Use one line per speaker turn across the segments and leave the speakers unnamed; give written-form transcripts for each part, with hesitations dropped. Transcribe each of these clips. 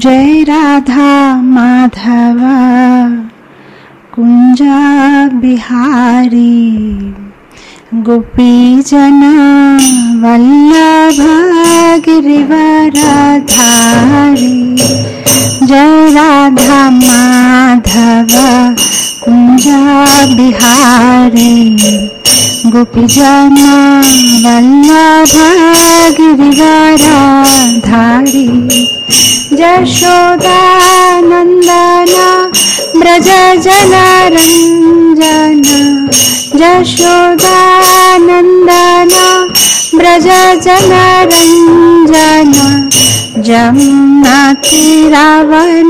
जय राधा माधव कुंजा बिहारी, गोपी जन वल्लभ गिरिवरधारी। जय राधा माधव कुंजा बिहारी, गोपी जन वल्लभ गिरिवरधारी। यशोदा नंदन ब्रज जनरंजन, यशोदा नंदन ब्रज जनरंजन। जमुना तीरावन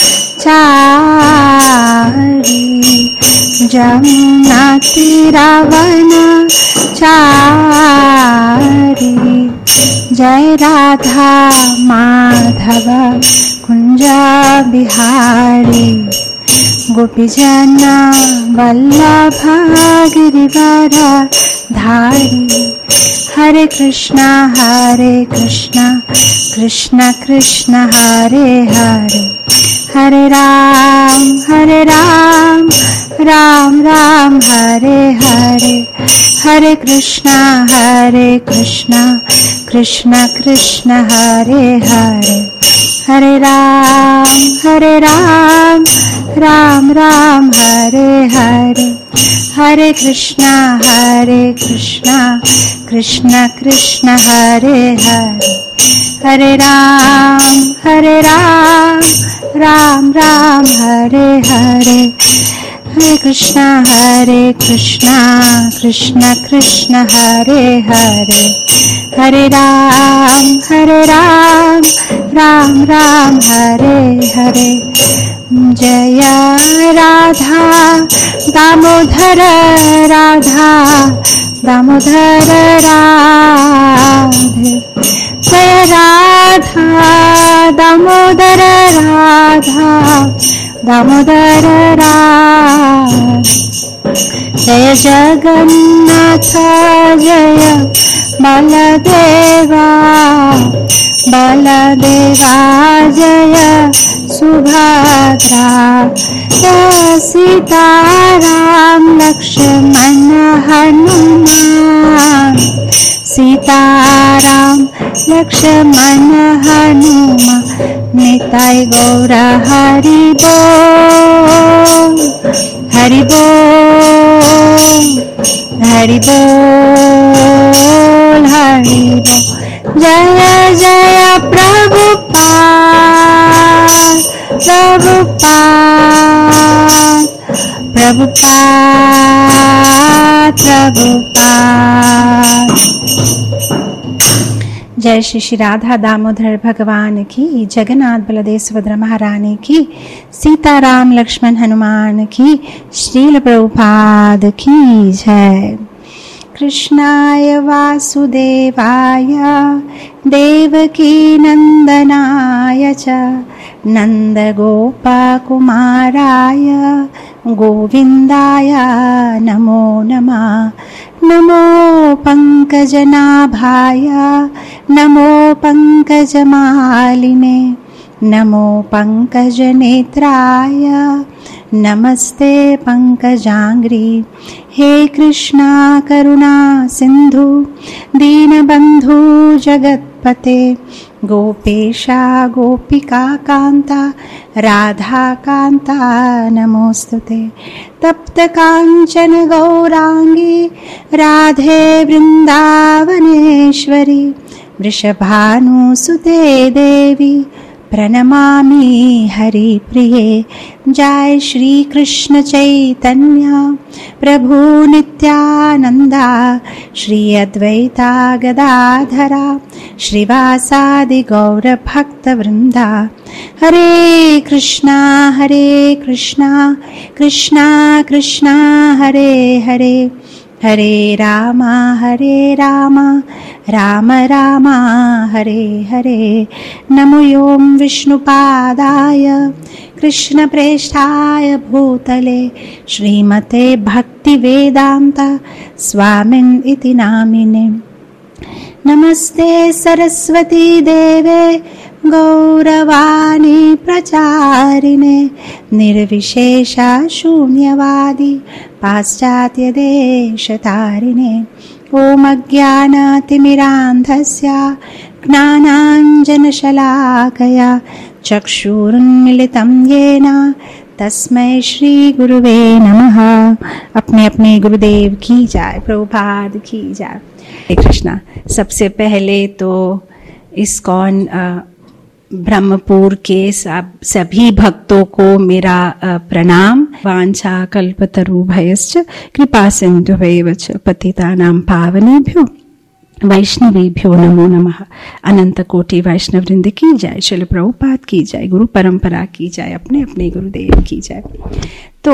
चारी, जमुना तीरावन चारी। जय राधा माधव कुंजा बिहारी, गोपी जन वल्लभ गिरिवरधारी। हरे कृष्णा कृष्ण कृष्ण हरे हरे, हरे राम राम राम हरे हरे। हरे कृष्णा कृष्ण कृष्ण हरे हरे, हरे राम राम राम हरे हरे। हरे कृष्णा कृष्ण कृष्ण हरे हरे, हरे राम राम राम हरे हरे। हरे कृष्णा कृष्ण कृष्ण हरे हरे, हरे राम राम राम हरे हरे। जय राधा दामोदर राधा दामोदर राधे। जय राधा दामोदर राधा दामोदर राधे। जय जगन्नाथ जय बलदेवा बलदेवा जय सुभद्रा। जय सीताराम लक्ष्मण हनुमान, सीताराम लक्ष्मण हनुमान। निताय गौर हरि बोल, हरि बोल, हरि बोल, हरि बोल। जय जय प्रभुपाद प्रभुपाद प्रभुपाद प्रभुपाद। जय श्री श्री राधा दामोदर भगवान की, जगन्नाथ बलदेव सुभद्रा महारानी की, सीताराम लक्ष्मण हनुमान की, श्रील प्रभुपाद की जय। कृष्णाय वासुदेवाय देवकी नंदनाय च नंदगोपकुमाराय गोविन्दाय नमो नमः। नमो पंकजनाभाय नमो पंकजमालिने, नमो पंकजनेत्राय नमस्ते पंकजांग्री। हे कृष्णा करुणा सिंधु दीनबंधु जगत्पते, गोपेशा गोपिका कांता राधा कांता नमोस्तुते। तप्त कांचन गौरांगी राधे वृंदावनेश्वरी, वृषभानुसुते देवी प्रणमामि हरिप्रिये। जय श्री कृष्ण चैतन्य प्रभु नित्यानंदा, श्री अद्वैता गदाधरा श्रीवासादि गौर भक्त वृंदा। हरे कृष्णा कृष्णा कृष्णा हरे हरे, हरे राम राम राम हरे हरे। नमो ओं विष्णुपादाय कृष्णप्रेष्ठाय भूतले, श्रीमते भक्तिवेदांत स्वामिन् इति नामिने। नमस्ते सरस्वती देवे गौरवाणी प्रचारिणे निर्विशेषा शून्यवादी पाश्चात्य देशतारिणे ओम अज्ञानतिमिरान्धस्य ज्ञानाञ्जनशलाकया चक्षुरुन्मिलितं येन तस्मै श्री गुरुवे नमः। अपने अपने गुरुदेव की जाए, प्रभुपाद की जाए। हरे कृष्णा। सबसे पहले तो इस्कॉन ब्रह्मपुर के सभी भक्तों को मेरा प्रणाम। वांछा कल्पतरुभ्यश्च कृपा सिन्धुभ्यैव च पतितानां पावनेभ्यो वैष्णवेभ्यो नमो नमः। अनंत कोटि वैष्णव वृंद की जाए, श्रील प्रभुपाद की जाए, गुरु परंपरा की जाए, अपने अपने गुरुदेव की जाए। तो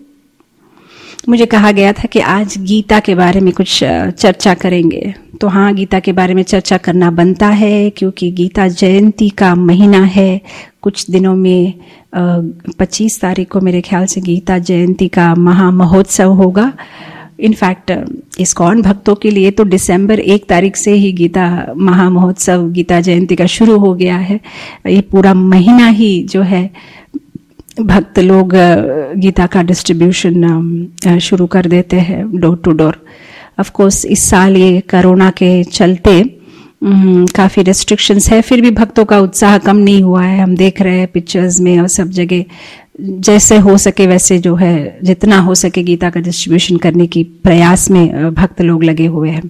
मुझे कहा गया था कि आज गीता के बारे में कुछ चर्चा करेंगे। तो हाँ, गीता के बारे में चर्चा करना बनता है क्योंकि गीता जयंती का महीना है। कुछ दिनों में 25 तारीख को मेरे ख्याल से गीता जयंती का महामहोत्सव होगा। इनफैक्ट इस्कॉन भक्तों के लिए तो दिसंबर 1 तारीख से ही गीता महामहोत्सव, गीता जयंती का शुरू हो गया है। ये पूरा महीना ही जो है भक्त लोग गीता का डिस्ट्रीब्यूशन शुरू कर देते हैं door to door. Of course इस साल ये कोरोना के चलते काफ़ी रेस्ट्रिक्शंस है, फिर भी भक्तों का उत्साह कम नहीं हुआ है। हम देख रहे हैं पिक्चर्स में और सब जगह जैसे हो सके वैसे जो है, जितना हो सके गीता का डिस्ट्रीब्यूशन करने की प्रयास में भक्त लोग लगे हुए हैं।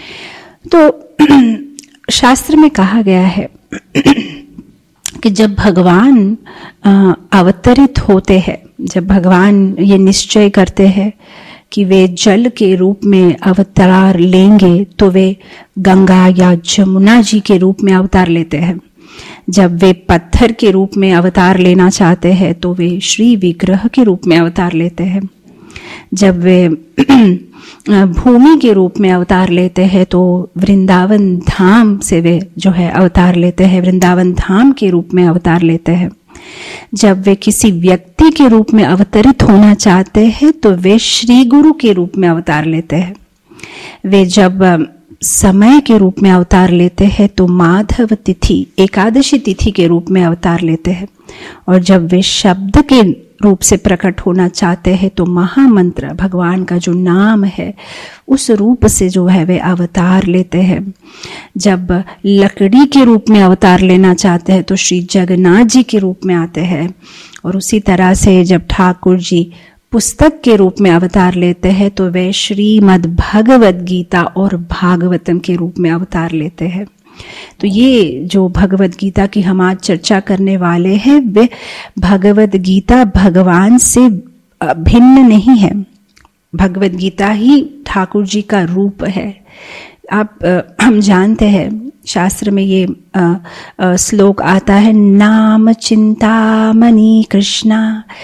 तो शास्त्र में कहा गया है कि जब भगवान अवतरित होते हैं, जब भगवान ये निश्चय करते हैं कि वे जल के रूप में अवतार लेंगे, तो वे गंगा या जमुना जी के रूप में अवतार लेते हैं। जब वे पत्थर के रूप में अवतार लेना चाहते हैं तो वे श्री विग्रह के रूप में अवतार लेते हैं। जब वे भूमि के रूप में अवतार लेते हैं तो वृंदावन धाम से वे जो है अवतार लेते हैं, वृंदावन धाम के रूप में अवतार लेते हैं। जब वे किसी व्यक्ति के रूप में अवतरित होना चाहते हैं तो वे श्री गुरु के रूप में अवतार लेते हैं। वे जब समय के रूप में अवतार लेते हैं तो माधव तिथि, एकादशी तिथि के रूप में अवतार लेते हैं। और जब वे शब्द के रूप से प्रकट होना चाहते हैं तो महामंत्र, भगवान का जो नाम है, उस रूप से जो है वे अवतार लेते हैं। जब लकड़ी के रूप में अवतार लेना चाहते हैं तो श्री जगन्नाथ जी के रूप में आते हैं। और उसी तरह से जब ठाकुर जी पुस्तक के रूप में अवतार लेते हैं तो वे श्रीमद् भगवद गीता और भागवतम के रूप में अवतार लेते हैं। तो ये जो भगवद गीता की हम आज चर्चा करने वाले हैं, वे भगवद गीता भगवान से भिन्न नहीं है। भगवद गीता ही ठाकुर जी का रूप है। हम जानते हैं शास्त्र में ये श्लोक आता है, नाम चिंतामणि कृष्णा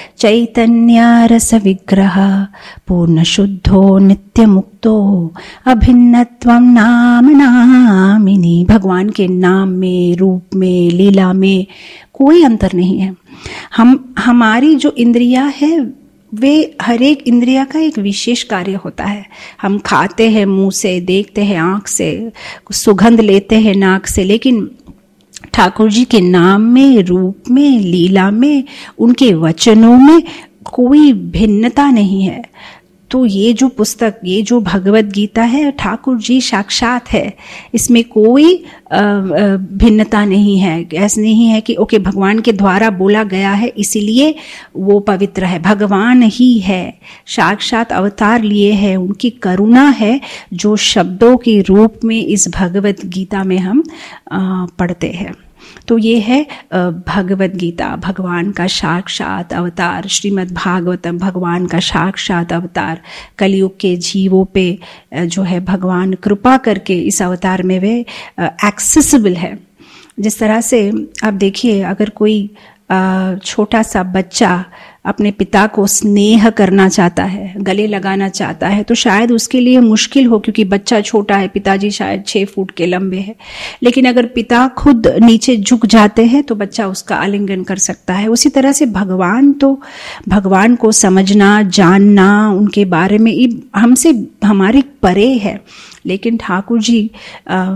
चैतन्य रस विग्रह पूर्ण शुद्धो नित्य मुक्तो अभिन्नत्वं नाम नामिनी। भगवान के नाम में, रूप में, लीला में कोई अंतर नहीं है। हमारी जो इंद्रियां है, वे हर एक इंद्रिया का एक विशेष कार्य होता है। हम खाते हैं मुंह से, देखते हैं आंख से, सुगंध लेते हैं नाक से, लेकिन ठाकुर जी के नाम में, रूप में, लीला में, उनके वचनों में कोई भिन्नता नहीं है। तो ये जो पुस्तक, ये जो भगवद गीता है, ठाकुर जी साक्षात है, इसमें कोई भिन्नता नहीं है। ऐसा नहीं है कि ओके भगवान के द्वारा बोला गया है इसीलिए वो पवित्र है। भगवान ही है, साक्षात अवतार लिए हैं, उनकी करुणा है जो शब्दों के रूप में इस भगवद गीता में हम पढ़ते हैं। तो ये है भगवद गीता, भगवान का साक्षात अवतार। श्रीमद् भागवतम भगवान का साक्षात अवतार। कलयुग के जीवों पे जो है भगवान कृपा करके इस अवतार में वे एक्सेसिबल है। जिस तरह से आप देखिए, अगर कोई छोटा सा बच्चा अपने पिता को स्नेह करना चाहता है, गले लगाना चाहता है, तो शायद उसके लिए मुश्किल हो क्योंकि बच्चा छोटा है, पिताजी शायद 6 फुट के लंबे हैं। लेकिन अगर पिता खुद नीचे झुक जाते हैं तो बच्चा उसका आलिंगन कर सकता है। उसी तरह से भगवान, तो भगवान को समझना, जानना, उनके बारे में हमसे हमारे परे है। लेकिन ठाकुर जी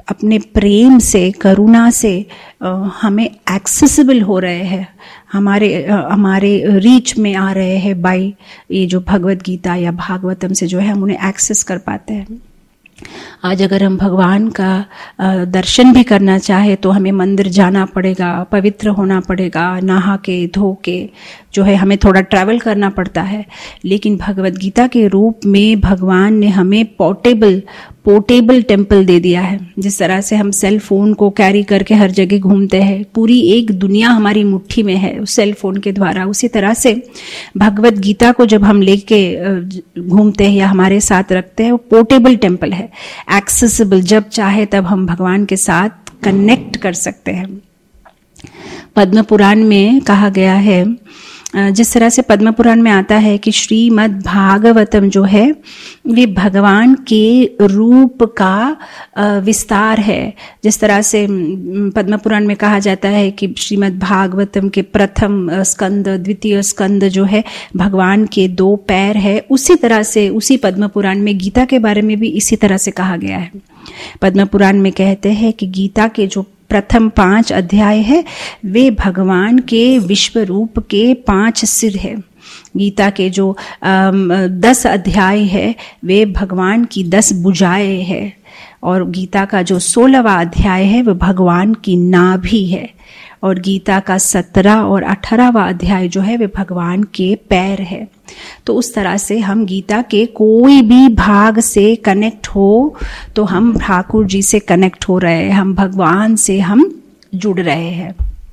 अपने प्रेम से, करुणा से हमें एक्सेसिबल हो रहे हैं, हमारे रीच में आ रहे हैं बाई ये जो भगवत गीता या भागवतम से जो है हम उन्हें एक्सेस कर पाते हैं। आज अगर हम भगवान का दर्शन भी करना चाहे तो हमें मंदिर जाना पड़ेगा, पवित्र होना पड़ेगा, नहा के धो के जो है हमें थोड़ा ट्रैवल करना पड़ता है। लेकिन भगवत गीता के रूप में भगवान ने हमें पोर्टेबल टेम्पल दे दिया है। जिस तरह से हम सेल फोन को कैरी करके हर जगह घूमते हैं, पूरी एक दुनिया हमारी मुट्ठी में है उस सेल फोन के द्वारा, उसी तरह से भगवत गीता को जब हम लेके घूमते हैं या हमारे साथ रखते हैं, वो पोर्टेबल टेम्पल है, एक्सेसिबल, जब चाहे तब हम भगवान के साथ कनेक्ट कर सकते हैं। पद्म पुराण में कहा गया है, जिस तरह से पद्म पुराण में आता है कि श्रीमद् भागवतम जो है वे भगवान के रूप का विस्तार है। जिस तरह से पद्म पुराण में कहा जाता है कि श्रीमद् भागवतम के प्रथम स्कंद, द्वितीय स्कंद जो है भगवान के 2 पैर है, उसी तरह से उसी पद्म पुराण में गीता के बारे में भी इसी तरह से कहा गया है। पद्म पुराण में कहते हैं कि गीता के जो प्रथम 5 अध्याय है वे भगवान के विश्व रूप के 5 सिर है। गीता के जो 10 अध्याय है वे भगवान की 10 भुजाएं है, और गीता का जो 16वां अध्याय है वह भगवान की नाभि है, और गीता का 17 और 18वां अध्याय जो है वे भगवान के पैर है। तो उस तरह से हम गीता के कोई भी भाग से कनेक्ट हो तो हम ठाकुर जी से कनेक्ट हो रहे हैं, हम भगवान से हम जुड़ रहे हैं।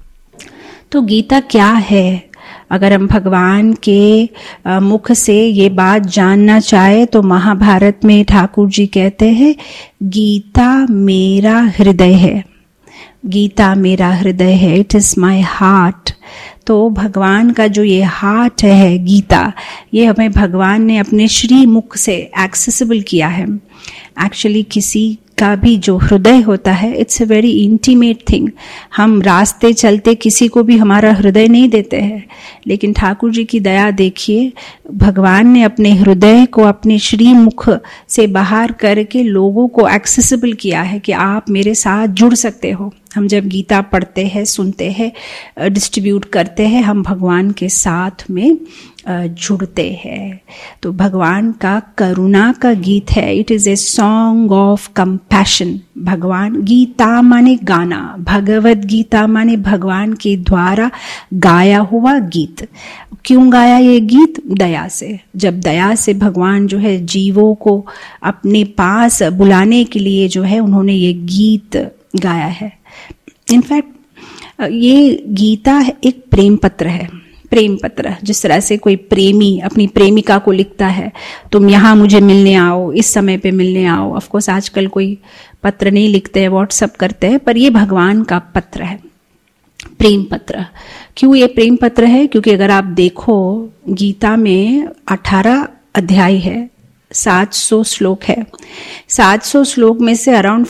तो गीता क्या है? अगर हम भगवान के मुख से ये बात जानना चाहे तो महाभारत में ठाकुर जी कहते हैं, गीता मेरा हृदय है, गीता मेरा हृदय है, इट इज माई हार्ट। तो भगवान का जो ये हार्ट है गीता, ये हमें भगवान ने अपने श्री मुख से एक्सेसिबल किया है। एक्चुअली किसी का भी जो हृदय होता है, it's a very intimate thing. हम रास्ते चलते किसी को भी हमारा हृदय नहीं देते हैं, लेकिन ठाकुर जी की दया देखिए, भगवान ने अपने हृदय को अपने श्री मुख से बाहर करके लोगों को एक्सेसिबल किया है कि आप मेरे साथ जुड़ सकते हो। हम जब गीता पढ़ते हैं, सुनते हैं, डिस्ट्रीब्यूट करते हैं, हम भगवान के साथ में जुड़ते हैं। तो भगवान का करुणा का गीत है, it is a song of compassion. भगवान, गीता माने गाना, भगवत गीता माने भगवान के द्वारा गाया हुआ गीत। क्यों गाया ये गीत? दया से। जब दया से भगवान जो है जीवों को अपने पास बुलाने के लिए जो है उन्होंने ये गीत गाया है। इनफैक्ट ये गीता एक प्रेम पत्र है। प्रेम पत्र, जिस तरह से कोई प्रेमी अपनी प्रेमिका को लिखता है, तुम यहाँ मुझे मिलने आओ, इस समय पे मिलने आओ। ऑफ कोर्स आजकल कोई पत्र नहीं लिखते हैं, व्हाट्सएप करते हैं, पर ये भगवान का पत्र है, प्रेम पत्र। क्यों ये प्रेम पत्र है? क्योंकि अगर आप देखो गीता में 18 अध्याय है, 700 श्लोक है। 700 श्लोक में से अराउंड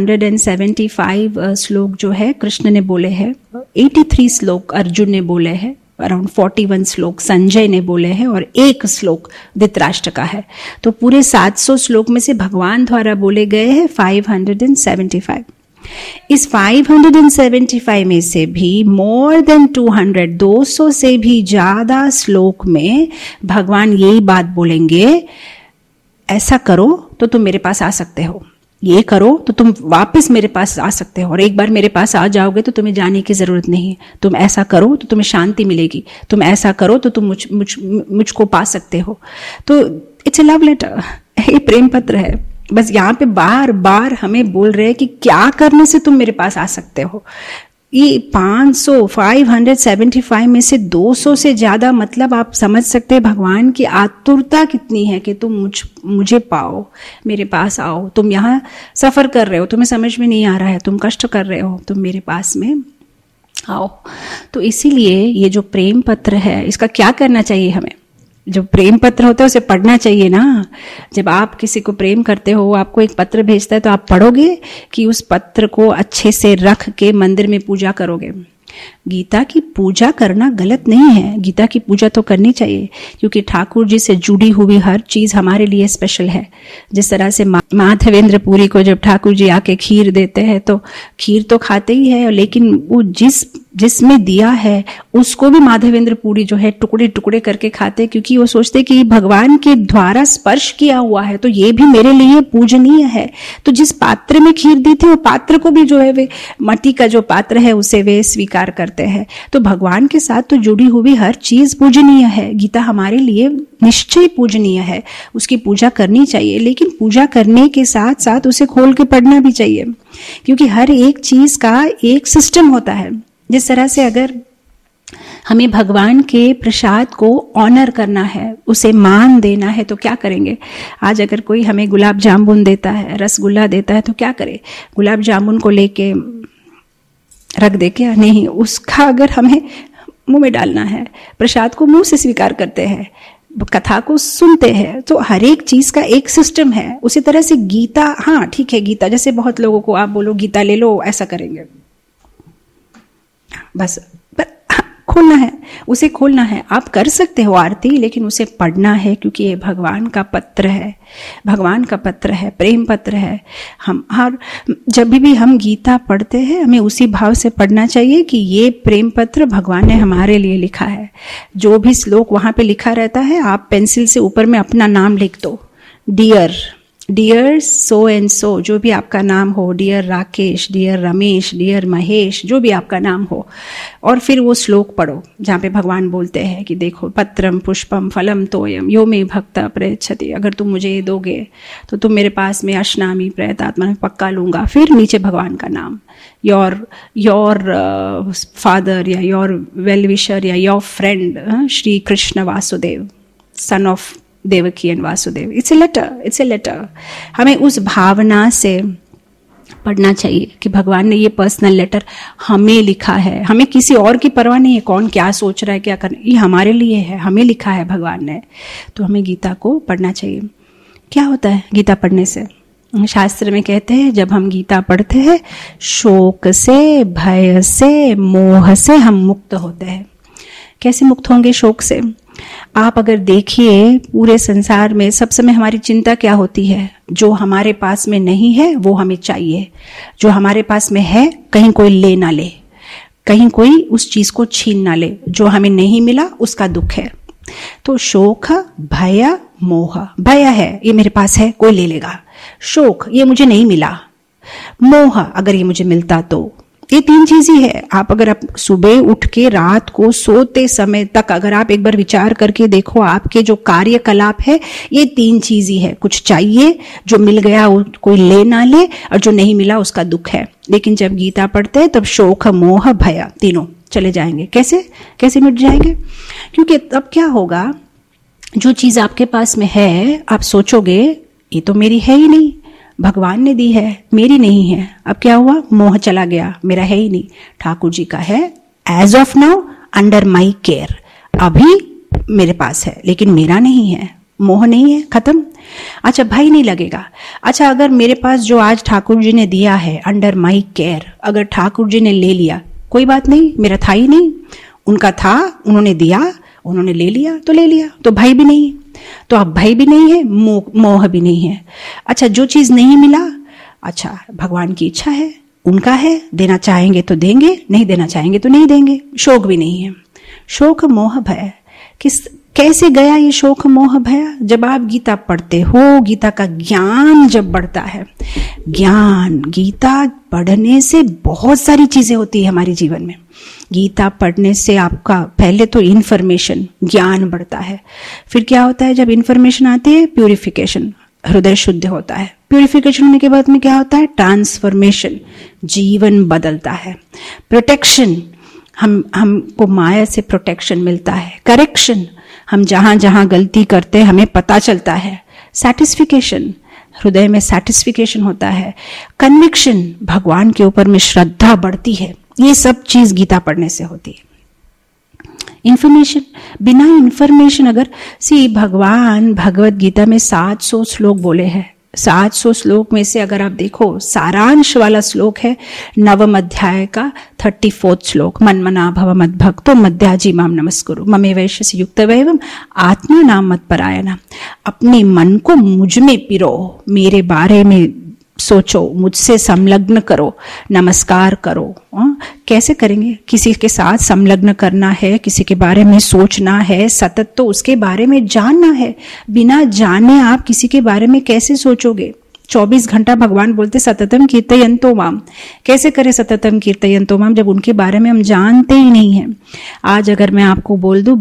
575 श्लोक जो है कृष्ण ने बोले हैं, 83 श्लोक अर्जुन ने बोले हैं, अराउंड 41 श्लोक संजय ने बोले हैं, और 1 श्लोक धृतराष्ट्र का है। तो पूरे 700 श्लोक में से भगवान द्वारा बोले गए हैं 575। इस 575 में से भी मोर देन 200 से भी ज्यादा श्लोक में भगवान यही बात बोलेंगे, ऐसा करो तो तुम मेरे पास आ सकते हो, ये करो तो तुम वापस मेरे पास आ सकते हो, और एक बार मेरे पास आ जाओगे तो तुम्हें जाने की जरूरत नहीं है। तुम ऐसा करो तो तुम्हें शांति मिलेगी, तुम ऐसा करो तो तुम मुझको पा सकते हो। तो इट्स ए लव लेटर, ये प्रेम पत्र है। बस यहाँ पे बार बार हमें बोल रहे हैं कि क्या करने से तुम मेरे पास आ सकते हो। ये 575 में से 200 से ज्यादा, मतलब आप समझ सकते हैं भगवान की आतुरता कितनी है कि तुम मुझे पाओ, मेरे पास आओ। तुम यहाँ सफर कर रहे हो, तुम्हें समझ में नहीं आ रहा है, तुम कष्ट कर रहे हो, तुम मेरे पास में आओ। तो इसीलिए ये जो प्रेम पत्र है, इसका क्या करना चाहिए हमें? जो प्रेम पत्र होता है उसे पढ़ना चाहिए ना। जब आप किसी को प्रेम करते हो, आपको एक पत्र भेजता है, तो आप पढ़ोगे कि उस पत्र को अच्छे से रख के मंदिर में पूजा करोगे? गीता की पूजा करना गलत नहीं है, गीता की पूजा तो करनी चाहिए, क्योंकि ठाकुर जी से जुड़ी हुई हर चीज हमारे लिए स्पेशल है। जिस तरह से माधवेंद्र पुरी को जब ठाकुर जी आके खीर देते हैं तो खीर तो खाते ही है, लेकिन वो जिसमें दिया है उसको भी माधवेंद्र पुरी जो है टुकड़े टुकड़े करके खाते, क्योंकि वो सोचते कि भगवान के द्वारा स्पर्श किया हुआ है तो ये भी मेरे लिए पूजनीय है। तो जिस पात्र में खीर दी थी वो पात्र को भी जो है वे मट्टी का जो पात्र है उसे वे स्वीकार करते हैं। तो भगवान के साथ तो जुड़ी हुई हर चीज पूजनीय है। गीता हमारे लिए निश्चय पूजनीय है, उसकी पूजा करनी चाहिए, लेकिन पूजा करने के साथ साथ उसे खोल के पढ़ना भी चाहिए, क्योंकि हर एक चीज का एक सिस्टम होता है। जिस तरह से अगर हमें भगवान के प्रसाद को ऑनर करना है, उसे मान देना है, तो क्या करेंगे? आज अगर कोई हमें गुलाब जामुन देता है, रसगुल्ला देता है, तो क्या करे? गुलाब जामुन को लेके रख दे क्या? नहीं, उसका अगर हमें मुंह में डालना है, प्रसाद को मुंह से स्वीकार करते हैं, कथा को सुनते हैं। तो हर एक चीज का एक सिस्टम है। उसी तरह से गीता, हाँ ठीक है, गीता जैसे बहुत लोगों को आप बोलो गीता ले लो, ऐसा करेंगे बस, पर खोलना है, उसे खोलना है। आप कर सकते हो आरती, लेकिन उसे पढ़ना है, क्योंकि ये भगवान का पत्र है, भगवान का पत्र है, प्रेम पत्र है। हम हर जब भी हम गीता पढ़ते हैं हमें उसी भाव से पढ़ना चाहिए कि ये प्रेम पत्र भगवान ने हमारे लिए लिखा है। जो भी श्लोक वहां पे लिखा रहता है, आप पेंसिल से ऊपर में अपना नाम लिख दो, डियर सो एंड सो, जो भी आपका नाम हो, dear Rakesh, dear Ramesh, dear Mahesh, जो भी आपका नाम हो, और फिर वो श्लोक पढ़ो जहाँ पे भगवान बोलते हैं कि देखो, पत्रम पुष्पम फलम तोयम यो मे भक्त प्रयच्छति, अगर तुम मुझे ये दोगे तो तुम मेरे पास में अश्नामी प्रयतात्मा में पक्का लूंगा। फिर नीचे भगवान का नाम, योर फादर या योर वेल विशर या your friend Shri Krishna Vasudev, son of Devaki and Vasudev. It's a letter. हमें उस भावना से पढ़ना चाहिए कि भगवान ने ये पर्सनल लेटर हमें लिखा है। हमें किसी और की परवाह नहीं है, कौन क्या सोच रहा है, क्या कर, ये हमारे लिए है, हमें लिखा है भगवान ने। तो हमें गीता को पढ़ना चाहिए। क्या होता है गीता पढ़ने से? शास्त्र में कहते हैं जब हम गीता पढ़ते हैं, शोक से, भय से, मोह से हम मुक्त होते हैं। कैसे मुक्त होंगे शोक से? आप अगर देखिए पूरे संसार में सब समय हमारी चिंता क्या होती है? जो हमारे पास में नहीं है वो हमें चाहिए, जो हमारे पास में है कहीं कोई ले ना ले, कहीं कोई उस चीज को छीन ना ले, जो हमें नहीं मिला उसका दुख है। तो शोक, भय, मोह। भय है ये मेरे पास है कोई ले लेगा, शोक ये मुझे नहीं मिला, मोह अगर ये मुझे मिलता तो। ये तीन चीज ही है। आप अगर आप सुबह उठ के रात को सोते समय तक अगर आप एक बार विचार करके देखो, आपके जो कार्यकलाप है ये तीन चीज ही है। कुछ चाहिए, जो मिल गया कोई ले ना ले, और जो नहीं मिला उसका दुख है। लेकिन जब गीता पढ़ते हैं तब शोक, मोह, भय तीनों चले जाएंगे। कैसे मिट जाएंगे? क्योंकि तब क्या होगा, जो चीज आपके पास में है आप सोचोगे ये तो मेरी है ही नहीं, भगवान ने दी है, मेरी नहीं है। अब क्या हुआ? मोह चला गया, मेरा है ही नहीं, ठाकुर जी का है, as of now under my care, अभी मेरे पास है लेकिन मेरा नहीं है, मोह नहीं है, खत्म। अच्छा, भय नहीं लगेगा। अच्छा, अगर मेरे पास जो आज ठाकुर जी ने दिया है अंडर माई केयर, अगर ठाकुर जी ने ले लिया, कोई बात नहीं, मेरा था ही नहीं, उनका था, उन्होंने दिया, उन्होंने ले लिया तो ले लिया, तो भय भी नहीं। तो अब भय भी नहीं है, मोह भी नहीं है। अच्छा, जो चीज नहीं मिला, अच्छा भगवान की इच्छा है, उनका है, देना चाहेंगे तो देंगे, नहीं देना चाहेंगे तो नहीं देंगे, शोक भी नहीं है। शोक, मोह, भय कैसे गया ये शोक, मोह, भय? जब आप गीता पढ़ते हो, गीता का ज्ञान जब बढ़ता है। ज्ञान, गीता पढ़ने से बहुत सारी चीजें होती है हमारे जीवन में। गीता पढ़ने से आपका पहले तो इन्फॉर्मेशन, ज्ञान बढ़ता है। फिर क्या होता है जब इन्फॉर्मेशन आती है? प्यूरिफिकेशन, हृदय शुद्ध होता है। प्यूरिफिकेशन होने के बाद में क्या होता है? ट्रांसफॉर्मेशन, जीवन बदलता है। प्रोटेक्शन, हमको माया से प्रोटेक्शन मिलता है। करेक्शन, हम जहां जहां गलती करते हैं हमें पता चलता है। सैटिस्फिकेशन, हृदय में सैटिस्फिकेशन होता है। कन्विक्शन, भगवान के ऊपर में श्रद्धा बढ़ती है। ये सब चीज गीता पढ़ने से होती है। इंफॉर्मेशन, बिना इंफॉर्मेशन अगर भगवान भगवत गीता में 700 श्लोक बोले हैं, 700 श्लोक में से अगर आप देखो सारांश वाला श्लोक है नवम अध्याय का 34 श्लोक, मन्मना भव मद्भक्तो मद्याजी माम नमस्कुरु ममे वैश्य युक्त वैवम आत्मा नाम मत परायणा। अपने मन को मुझ में पिरो, मेरे बारे में सोचो, मुझसे संलग्न करो, नमस्कार करो। कैसे करेंगे? किसी के साथ संलग्न करना है, किसी के बारे में सोचना है, सतत तो उसके बारे में जानना है। बिना जाने आप किसी के बारे में कैसे सोचोगे? 24 घंटा भगवान बोलते सततम कीर्तयन्तो माम। कैसे करें सततम कीर्तयन्तो माम जब उनके बारे में हम जानते ही नहीं हैं? आज अगर मैं आपको बोल दूं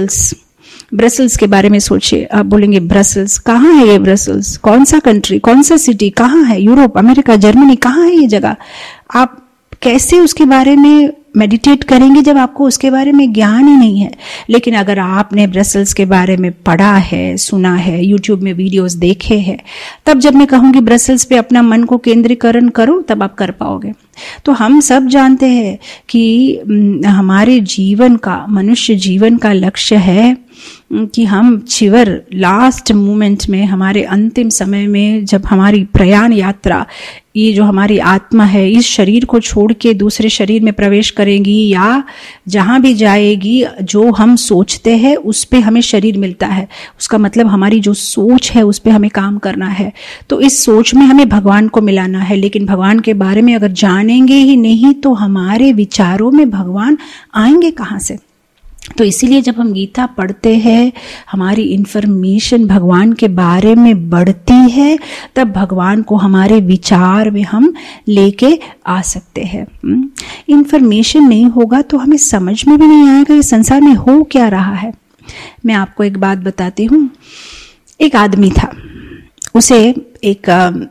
ब्रसल्स के बारे में सोचिए, आप बोलेंगे ब्रसल्स कहाँ है? ये ब्रसल्स कौन सा कंट्री, कौन सा सिटी, कहाँ है? यूरोप, अमेरिका, जर्मनी, कहाँ है ये जगह? आप कैसे उसके बारे में मेडिटेट करेंगे जब आपको उसके बारे में ज्ञान ही नहीं है? लेकिन अगर आपने ब्रसल्स के बारे में पढ़ा है, सुना है, यूट्यूब में वीडियोस देखे हैं, तब जब मैं कहूंगी ब्रसल्स पे अपना मन को केंद्रीकरण करो, तब आप कर पाओगे। तो हम सब जानते हैं कि हमारे जीवन का, मनुष्य जीवन का लक्ष्य है कि हम चिवर लास्ट मोमेंट में, हमारे अंतिम समय में, जब हमारी प्रयाण यात्रा, ये जो हमारी आत्मा है इस शरीर को छोड़ के दूसरे शरीर में प्रवेश करेगी या जहां भी जाएगी, जो हम सोचते हैं उस पे हमें शरीर मिलता है। उसका मतलब हमारी जो सोच है उस पे हमें काम करना है। तो इस सोच में हमें भगवान को मिलाना है। लेकिन भगवान के बारे में अगर जानेंगे ही नहीं तो हमारे विचारों में भगवान आएंगे कहाँ से? तो इसीलिए जब हम गीता पढ़ते हैं, हमारी इंफॉर्मेशन भगवान के बारे में बढ़ती है, तब भगवान को हमारे विचार में हम लेके आ सकते हैं। इंफॉर्मेशन नहीं होगा तो हमें समझ में भी नहीं आएगा ये संसार में हो क्या रहा है। मैं आपको एक बात बताती हूँ। एक आदमी था, उसे एक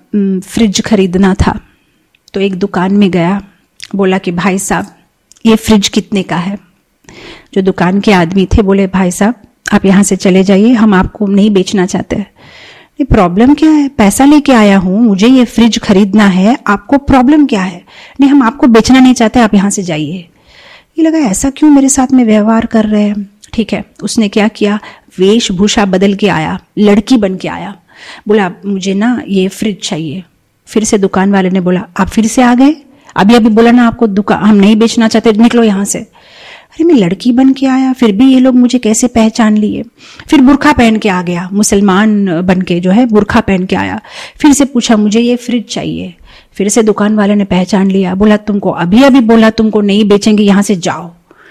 फ्रिज खरीदना था, तो एक दुकान में गया, बोला कि भाई साहब ये फ्रिज कितने का है? जो दुकान के आदमी थे बोले भाई साहब आप यहाँ से चले जाइए, हम आपको नहीं बेचना चाहते। ये प्रॉब्लम क्या है? पैसा लेके आया हूँ, मुझे ये फ्रिज खरीदना है, आपको प्रॉब्लम क्या है? नहीं हम आपको बेचना नहीं चाहते, आप यहाँ से जाइए। ये लगा ऐसा क्यों मेरे साथ में व्यवहार कर रहे हैं। ठीक है, उसने क्या किया, वेशभूषा बदल के आया, लड़की बन के आया, बोला मुझे ना ये फ्रिज चाहिए। फिर से दुकान वाले ने बोला आप फिर से आ गए, अभी अभी बोला ना आपको दुकान हम नहीं बेचना चाहते, निकलो यहाँ से। अरे मैं लड़की बन के आया, फिर भी ये लोग मुझे कैसे पहचान लिए। फिर बुर्खा पहन के आ गया, मुसलमान बन के जो है बुर्खा पहन के आया। फिर से पूछा मुझे ये फ्रिज चाहिए। फिर से दुकान वाले ने पहचान लिया, बोला तुमको अभी अभी बोला तुमको नहीं बेचेंगे, यहाँ से जाओ।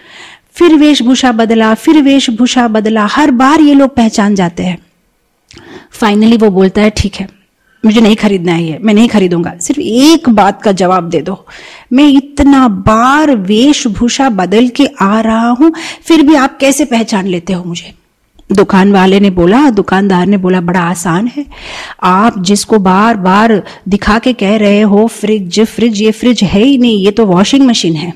फिर वेशभूषा बदला, फिर वेशभूषा बदला, हर बार ये लोग पहचान जाते हैं। फाइनली वो बोलता है ठीक है मुझे नहीं खरीदना है ये, मैं नहीं खरीदूंगा, सिर्फ एक बात का जवाब दे दो, मैं इतना बार वेशभूषा बदल के आ रहा हूं फिर भी आप कैसे पहचान लेते हो मुझे? दुकान वाले ने बोला, दुकानदार ने बोला बड़ा आसान है, आप जिसको बार बार दिखा के कह रहे हो फ्रिज फ्रिज, ये फ्रिज है ही नहीं, ये तो वॉशिंग मशीन है,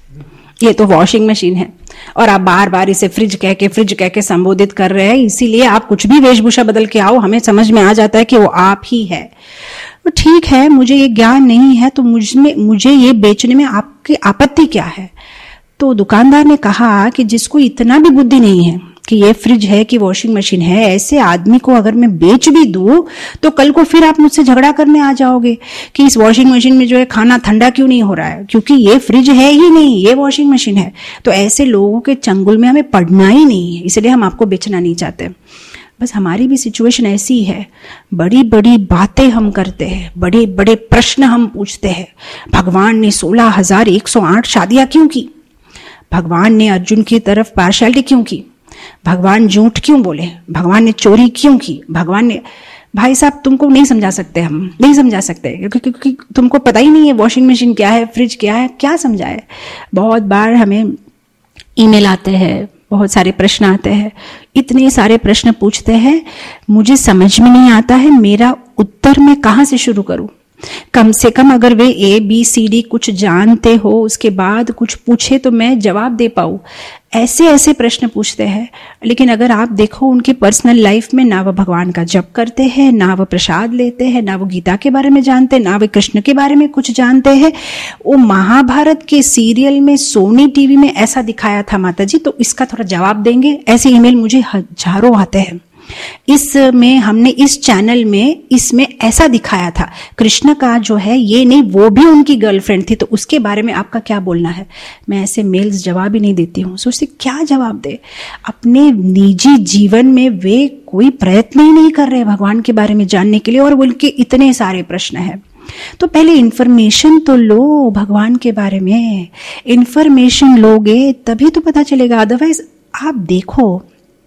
ये तो वॉशिंग मशीन है, और आप बार बार इसे फ्रिज कह के संबोधित कर रहे हैं, इसीलिए आप कुछ भी वेशभूषा बदल के आओ हमें समझ में आ जाता है कि वो आप ही है। तो ठीक है मुझे ये ज्ञान नहीं है तो मुझे ये बेचने में आपकी आपत्ति क्या है? तो दुकानदार ने कहा कि जिसको इतना भी बुद्धि नहीं है कि ये फ्रिज है कि वॉशिंग मशीन है, ऐसे आदमी को अगर मैं बेच भी दूं तो कल को फिर आप मुझसे झगड़ा करने आ जाओगे कि इस वॉशिंग मशीन में जो है खाना ठंडा क्यों नहीं हो रहा है, क्योंकि ये फ्रिज है ही नहीं, ये वॉशिंग मशीन है। तो ऐसे लोगों के चंगुल में हमें पड़ना ही नहीं है, इसलिए हम आपको बेचना नहीं चाहते। बस हमारी भी सिचुएशन ऐसी है, बड़ी बड़ी बातें हम करते हैं, बड़े बड़े प्रश्न हम पूछते हैं। भगवान ने 16,108 शादियां क्यों की? भगवान ने अर्जुन की तरफ पार्शियलिटी क्यों की? भगवान झूठ क्यों बोले? भगवान ने चोरी क्यों की? भगवान ने, भाई साहब तुमको नहीं समझा सकते, हम नहीं समझा सकते क्योंकि तुमको पता ही नहीं है वॉशिंग मशीन क्या है, फ्रिज क्या है, क्या समझाए। बहुत बार हमें ईमेल आते हैं, बहुत सारे प्रश्न आते हैं, इतने सारे प्रश्न पूछते हैं, मुझे समझ में नहीं आता है मेरा उत्तर मैं कहाँ से शुरू करूं। कम से कम अगर वे ABCD कुछ जानते हो उसके बाद कुछ पूछे तो मैं जवाब दे पाऊं, ऐसे ऐसे प्रश्न पूछते हैं। लेकिन अगर आप देखो उनके पर्सनल लाइफ में ना वो भगवान का जप करते हैं, ना वो प्रसाद लेते हैं, ना वो गीता के बारे में जानते हैं, ना वे कृष्ण के बारे में कुछ जानते हैं। वो महाभारत के सीरियल में सोनी टीवी में ऐसा दिखाया था माता जी, तो इसका थोड़ा जवाब देंगे, ऐसे ईमेल मुझे हजारों आते हैं। इसमें हमने इस चैनल में इसमें ऐसा दिखाया था। कृष्ण का जो है ये नहीं, वो भी उनकी गर्लफ्रेंड थी, तो उसके बारे में आपका क्या बोलना है? मैं ऐसे मेल्स जवाब ही नहीं देती हूँ। सोचती क्या जवाब दे, अपने निजी जीवन में वे कोई प्रयत्न ही नहीं कर रहे भगवान के बारे में जानने के लिए, और उनके इतने सारे प्रश्न हैं। तो पहले इंफॉर्मेशन तो लो भगवान के बारे में, इंफॉर्मेशन लोगे तभी तो पता चलेगा। अदरवाइज आप देखो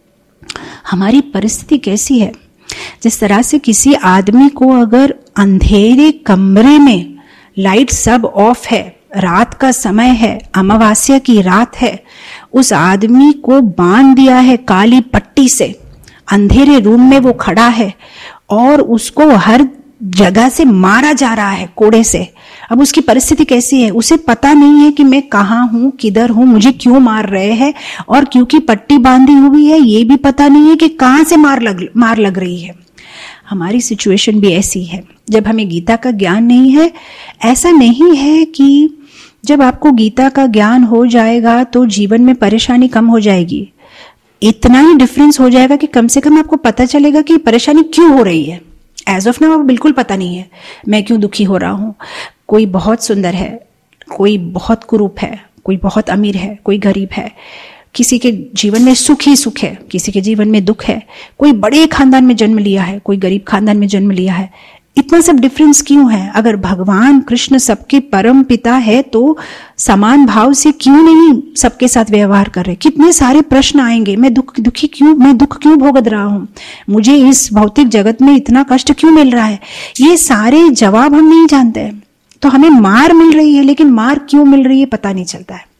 हमारी परिस्थिति कैसी है। जिस तरह से किसी आदमी को अगर अंधेरे कमरे में, लाइट सब ऑफ है, रात का समय है, अमावस्या की रात है, उस आदमी को बांध दिया है काली पट्टी से, अंधेरे रूम में वो खड़ा है और उसको हर जगह से मारा जा रहा है कोड़े से। अब उसकी परिस्थिति कैसी है? उसे पता नहीं है कि मैं कहाँ हूं, किधर हूं, मुझे क्यों मार रहे हैं, और क्योंकि पट्टी बांधी हुई है ये भी पता नहीं है कि कहां से मार लग रही है। हमारी सिचुएशन भी ऐसी है। जब हमें गीता का ज्ञान नहीं है, ऐसा नहीं है कि जब आपको गीता का ज्ञान हो जाएगा तो जीवन में परेशानी कम हो जाएगी। इतना ही डिफरेंस हो जाएगा कि कम से कम आपको पता चलेगा कि परेशानी क्यों हो रही है। एज ऑफ नाउ बिल्कुल पता नहीं है मैं क्यों दुखी हो रहा हूं। कोई बहुत सुंदर है, कोई बहुत कुरूप है, कोई बहुत अमीर है, कोई गरीब है, किसी के जीवन में सुख ही सुख है, किसी के जीवन में दुख है, कोई बड़े खानदान में जन्म लिया है, कोई गरीब खानदान में जन्म लिया है। इतना सब डिफरेंस क्यों है? अगर भगवान कृष्ण सबके परम पिता है तो समान भाव से क्यों नहीं सबके साथ व्यवहार कर रहे? कितने सारे प्रश्न आएंगे, मैं दुख क्यों भोगत रहा हूं, मुझे इस भौतिक जगत में इतना कष्ट क्यों मिल रहा है? ये सारे जवाब हम नहीं जानते। तो हमें मार मिल रही है, लेकिन मार क्यों मिल रही है पता नहीं चलता है।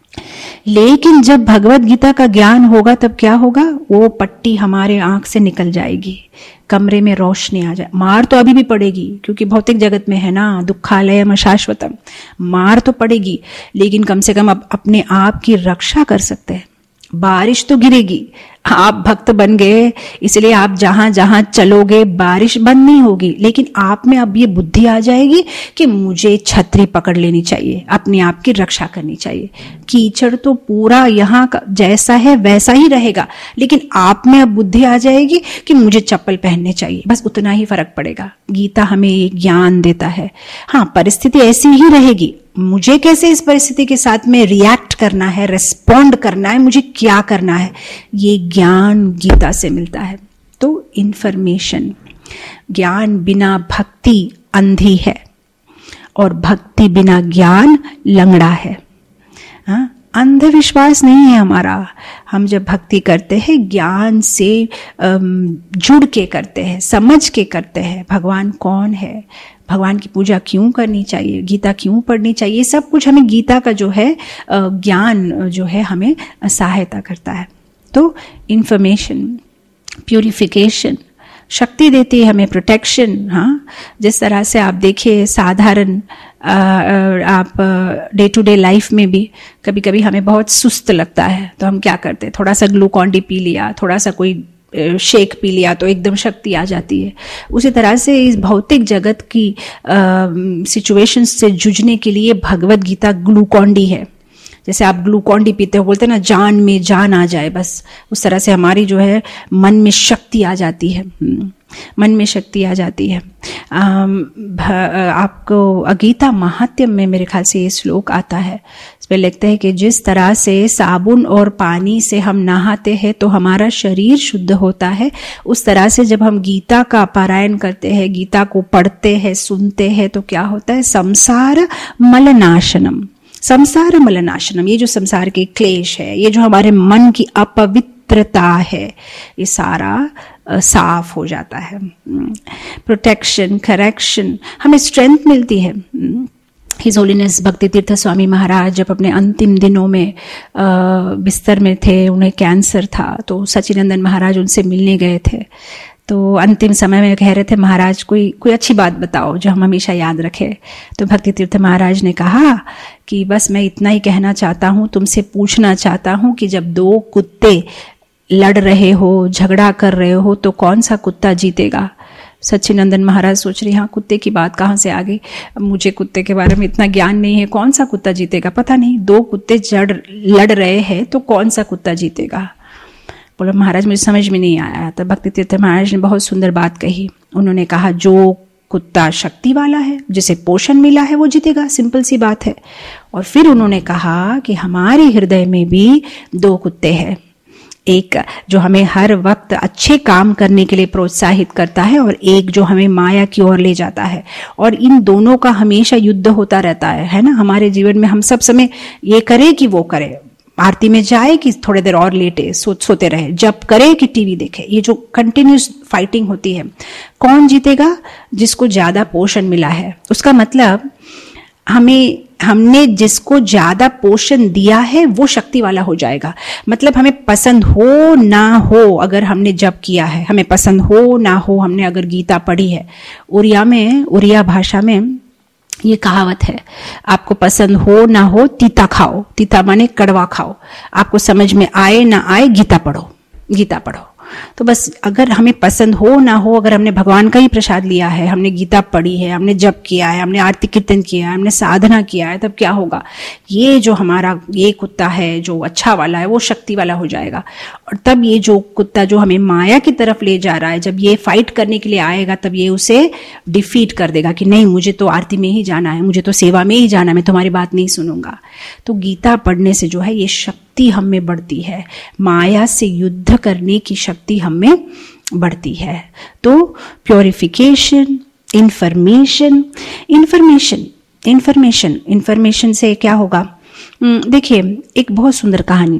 लेकिन जब भगवत गीता का ज्ञान होगा तब क्या होगा? वो पट्टी हमारे आंख से निकल जाएगी, कमरे में रोशनी आ जाए। मार तो अभी भी पड़ेगी क्योंकि भौतिक जगत में है ना, दुखालयम शाश्वतम, मार तो पड़ेगी, लेकिन कम से कम अब अपने आप की रक्षा कर सकते हैं। बारिश तो गिरेगी, आप भक्त बन गए इसलिए आप जहां जहां चलोगे बारिश बंद नहीं होगी, लेकिन आप में अब ये बुद्धि आ जाएगी कि मुझे छतरी पकड़ लेनी चाहिए, अपने आप की रक्षा करनी चाहिए। कीचड़ तो पूरा यहाँ जैसा है वैसा ही रहेगा, लेकिन आप में अब बुद्धि आ जाएगी कि मुझे चप्पल पहनने चाहिए, बस उतना ही फर्क पड़ेगा। गीता हमें ये ज्ञान देता है। हाँ, परिस्थिति ऐसी ही रहेगी, मुझे कैसे इस परिस्थिति के साथ में रिएक्ट करना है, रिस्पॉन्ड करना है, मुझे क्या करना है, ये ज्ञान गीता से मिलता है। तो इंफॉर्मेशन, ज्ञान बिना भक्ति अंधी है और भक्ति बिना ज्ञान लंगड़ा है। हाँ, अंधविश्वास नहीं है हमारा। हम जब भक्ति करते हैं ज्ञान से जुड़ के करते हैं, समझ के करते हैं, भगवान कौन है, भगवान की पूजा क्यों करनी चाहिए, गीता क्यों पढ़नी चाहिए, सब कुछ हमें गीता का जो है ज्ञान जो है हमें सहायता करता है। तो इंफॉर्मेशन, प्यूरिफिकेशन, शक्ति देती है हमें, प्रोटेक्शन। हाँ, जिस तरह से आप देखिए साधारण आप डे टू डे लाइफ में भी कभी कभी हमें बहुत सुस्त लगता है तो हम क्या करते हैं, थोड़ा सा ग्लूकॉन डी पी लिया, थोड़ा सा कोई शेक पी लिया तो एकदम शक्ति आ जाती है। उसी तरह से इस भौतिक जगत की सिचुएशंस से जूझने के लिए भगवत गीता ग्लूकॉन डी है। जैसे आप ग्लूकॉन डी पीते हो, बोलते हैं ना जान में जान आ जाए, बस उस तरह से हमारी जो है मन में शक्ति आ जाती है, मन में शक्ति आ जाती है। आपको गीता महात्म्य में मेरे ख्याल से ये श्लोक आता है, इसमें लिखते हैं कि जिस तरह से साबुन और पानी से हम नहाते हैं तो हमारा शरीर शुद्ध होता है, उस तरह से जब हम गीता का पारायण करते हैं, गीता को पढ़ते हैं, सुनते हैं, तो क्या होता है, संसार मलनाशनम। संसार मलनाशनम, ये जो संसार के क्लेश है, ये जो हमारे मन की अपवित्रता है, ये सारा साफ हो जाता है। प्रोटेक्शन, करेक्शन, हमें स्ट्रेंथ मिलती है। हिज होलीनेस भक्ति तीर्थ स्वामी महाराज जब अपने अंतिम दिनों में बिस्तर में थे, उन्हें कैंसर था, तो सच्चिदानंद महाराज उनसे मिलने गए थे। तो अंतिम समय में कह रहे थे, महाराज कोई अच्छी बात बताओ जो हम हमेशा याद रखें। तो भक्ति तीर्थ महाराज ने कहा कि बस मैं इतना ही कहना चाहता हूँ, तुमसे पूछना चाहता हूँ कि जब दो कुत्ते लड़ रहे हो, झगड़ा कर रहे हो, तो कौन सा कुत्ता जीतेगा। सच्चिदानंद महाराज सोच रहे, हाँ कुत्ते की बात कहाँ से आ गई, मुझे कुत्ते के बारे में इतना ज्ञान नहीं है, कौन सा कुत्ता जीतेगा पता नहीं, दो कुत्ते लड़ रहे हैं तो कौन सा कुत्ता जीतेगा। बोला महाराज मुझे समझ में नहीं आया। तब भक्ति तीर्थ महाराज ने बहुत सुंदर बात कही। उन्होंने कहा जो कुत्ता शक्ति वाला है, जिसे पोषण मिला है, वो जीतेगा, सिंपल सी बात है। और फिर उन्होंने कहा कि हमारे हृदय में भी दो कुत्ते हैं, एक जो हमें हर वक्त अच्छे काम करने के लिए प्रोत्साहित करता है और एक जो हमें माया की ओर ले जाता है। और इन दोनों का हमेशा युद्ध होता रहता है ना हमारे जीवन में। हम सब समय ये करे कि वो करे, आरती में जाए कि थोड़ी देर और लेटे सोते रहे, जप करे कि टीवी देखे, ये जो कंटिन्यूस फाइटिंग होती है। कौन जीतेगा? जिसको ज्यादा पोषण मिला है। उसका मतलब हमने जिसको ज्यादा पोषण दिया है वो शक्ति वाला हो जाएगा। मतलब हमें पसंद हो ना हो, अगर हमने जप किया है, हमें पसंद हो ना हो, हमने अगर गीता पढ़ी है, उड़िया भाषा में ये कहावत है, आपको पसंद हो ना हो तीता खाओ, तीता माने कड़वा खाओ, आपको समझ में आए ना आए गीता पढ़ो। तो बस अगर हमें पसंद हो ना हो, अगर हमने भगवान का ही प्रसाद लिया है, हमने गीता पढ़ी है, हमने जप किया है, हमने आरती कीर्तन किया है, हमने साधना किया है, तब क्या होगा? ये जो हमारा ये कुत्ता है जो अच्छा वाला है वो शक्ति वाला हो जाएगा। और तब ये जो कुत्ता जो हमें माया की तरफ ले जा रहा है, जब ये फाइट करने के लिए आएगा, तब ये उसे डिफीट कर देगा कि नहीं मुझे तो आरती में ही जाना है, मुझे तो सेवा में ही जाना है, मैं तुम्हारी बात नहीं सुनूंगा। तो गीता पढ़ने से जो है ये शक्ति हम में बढ़ती है, माया से युद्ध करने की शक्ति हम में बढ़ती है। तो प्योरिफिकेशन, इंफॉर्मेशन से क्या होगा? देखिए एक बहुत सुंदर कहानी,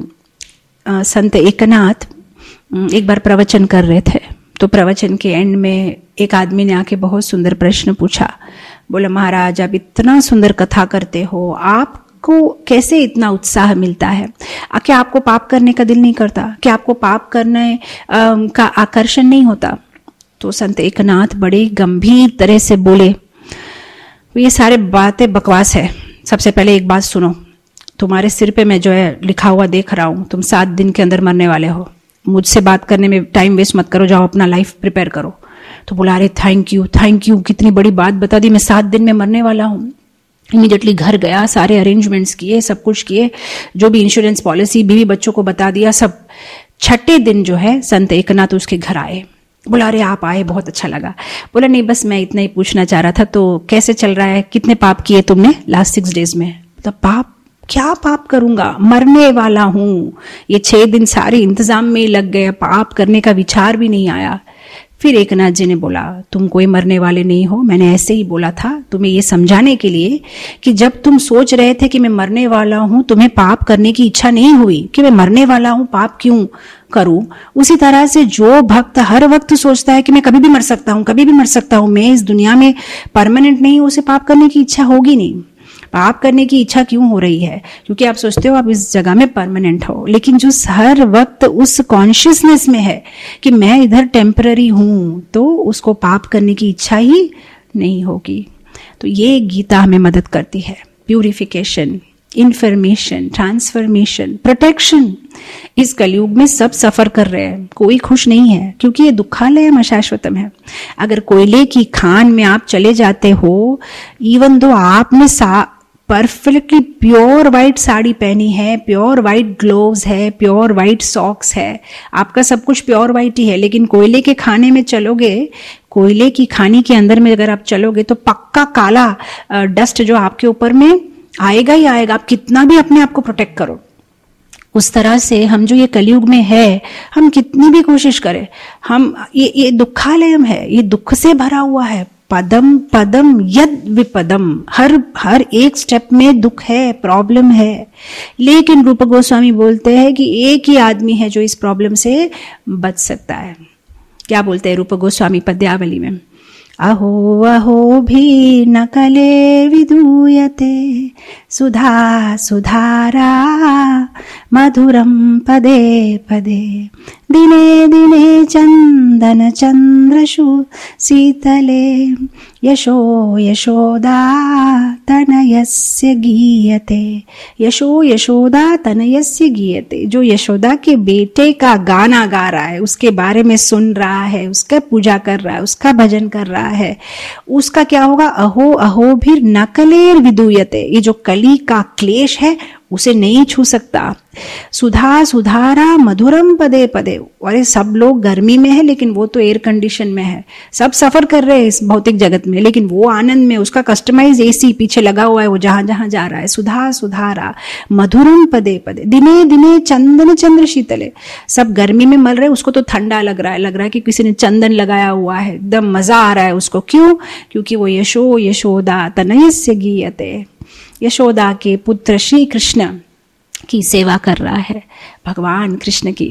संत एकनाथ एक बार प्रवचन कर रहे थे, तो प्रवचन के एंड में एक आदमी ने आके बहुत सुंदर प्रश्न पूछा। बोला महाराज आप इतना सुंदर कथा करते हो, आपको कैसे इतना उत्साह मिलता है? क्या आपको पाप करने का दिल नहीं करता? क्या आपको पाप करने का आकर्षण नहीं होता? तो संत एकनाथ बड़े गंभीर तरह से बोले, ये सारे बातें बकवास है। सबसे पहले एक बात सुनो, तुम्हारे सिर पे मैं जो है लिखा हुआ देख रहा हूं, तुम 7 दिन के अंदर मरने वाले हो। मुझसे बात करने में टाइम वेस्ट मत करो, जाओ अपना लाइफ प्रिपेयर करो। तो बोला अरे थैंक यू, कितनी बड़ी बात बता दी, मैं 7 दिन में मरने वाला हूं। इमीडिएटली घर गया, सारे अरेंजमेंट्स किए, सब कुछ किए, जो भी इंश्योरेंस पॉलिसी, बीवी बच्चों को बता दिया सब। 6ठे दिन जो है संत एकनाथ उसके घर आए। बोला अरे आप आए, बहुत अच्छा लगा। बोला नहीं बस मैं इतना ही पूछना चाह रहा था, तो कैसे चल रहा है, कितने पाप किए तुमने लास्ट 6 डेज में? तो पाप क्या पाप करूंगा, मरने वाला हूं। ये 6 दिन सारे इंतजाम में ही लग गए, पाप करने का विचार भी नहीं आया। फिर एकनाथ जी ने बोला तुम कोई मरने वाले नहीं हो, मैंने ऐसे ही बोला था तुम्हें ये समझाने के लिए कि जब तुम सोच रहे थे कि मैं मरने वाला हूं, तुम्हें पाप करने की इच्छा नहीं हुई कि मैं मरने वाला हूं, पाप क्यों करूं। उसी तरह से जो भक्त हर वक्त सोचता है कि मैं कभी भी मर सकता हूं, मैं इस दुनिया में परमानेंट नहीं हूं, उसे पाप करने की इच्छा होगी नहीं। पाप करने की इच्छा क्यों हो रही है? क्योंकि आप सोचते हो आप इस जगह में परमानेंट हो। लेकिन जो हर वक्त उस कॉन्शियसनेस में है कि मैं इधर टेम्पररी हूं, तो उसको पाप करने की इच्छा ही नहीं होगी। तो ये गीता हमें मदद करती है। Purification, information, transformation, protection. इस कलयुग में सब सफर कर रहे हैं, कोई खुश नहीं है, क्योंकि ये दुखालय अशाश्वतम है। अगर कोयले की खान में आप चले जाते हो, इवन दो आपने परफेक्टली प्योर वाइट साड़ी पहनी है, प्योर वाइट ग्लोव्स है, प्योर वाइट सॉक्स है, आपका सब कुछ प्योर वाइट ही है, लेकिन कोयले के खाने में चलोगे, कोयले की खानी के अंदर में अगर आप चलोगे तो पक्का काला डस्ट जो आपके ऊपर में आएगा ही आएगा, आप कितना भी अपने आप को प्रोटेक्ट करो। उस तरह से हम जो ये कलयुग में है, हम कितनी भी कोशिश करें, हम ये दुखालयम है, ये दुख से भरा हुआ है। पदम पदम यद विपदम, हर एक स्टेप में दुख है, प्रॉब्लम है। लेकिन रूप गोस्वामी बोलते हैं कि एक ही आदमी है जो इस प्रॉब्लम से बच सकता है। क्या बोलते हैं रूप गोस्वामी पद्यावली में? अहो अहो भी न कले विदूयते सुधा सुधारा मधुरम पदे पदे दिने दिने चंदन चंद्रशु शीतले यशो यशोदा तनयस्य गीयते। यशो यशोदा तनयस्य गीयते, जो यशोदा के बेटे का गाना गा रहा है, उसके बारे में सुन रहा है, उसका पूजा कर रहा है, उसका भजन कर रहा है, उसका क्या होगा? अहो अहो भी नकलेर विदूयते। ये जो कली का क्लेश है उसे नहीं छू सकता। सुधा सुधारा मधुरम पदे पदे। अरे सब लोग गर्मी में है लेकिन वो तो एयर कंडीशन में है, सब सफर कर रहे हैं इस भौतिक जगत में, लेकिन वो आनंद में, उसका कस्टमाइज एसी पीछे लगा हुआ है, वो जहां जहां जा रहा है। सुधा सुधारा मधुरम पदे पदे, दिने दिने चंदन चंद्र शीतले। सब गर्मी में मर रहे, उसको तो ठंडा लग रहा है कि किसी ने चंदन लगाया हुआ है, एकदम मजा आ रहा है उसको। क्यों? क्योंकि वो यशोदा तनयस्य गीयते, यशोदा के पुत्र श्री कृष्ण की सेवा कर रहा है, भगवान कृष्ण की।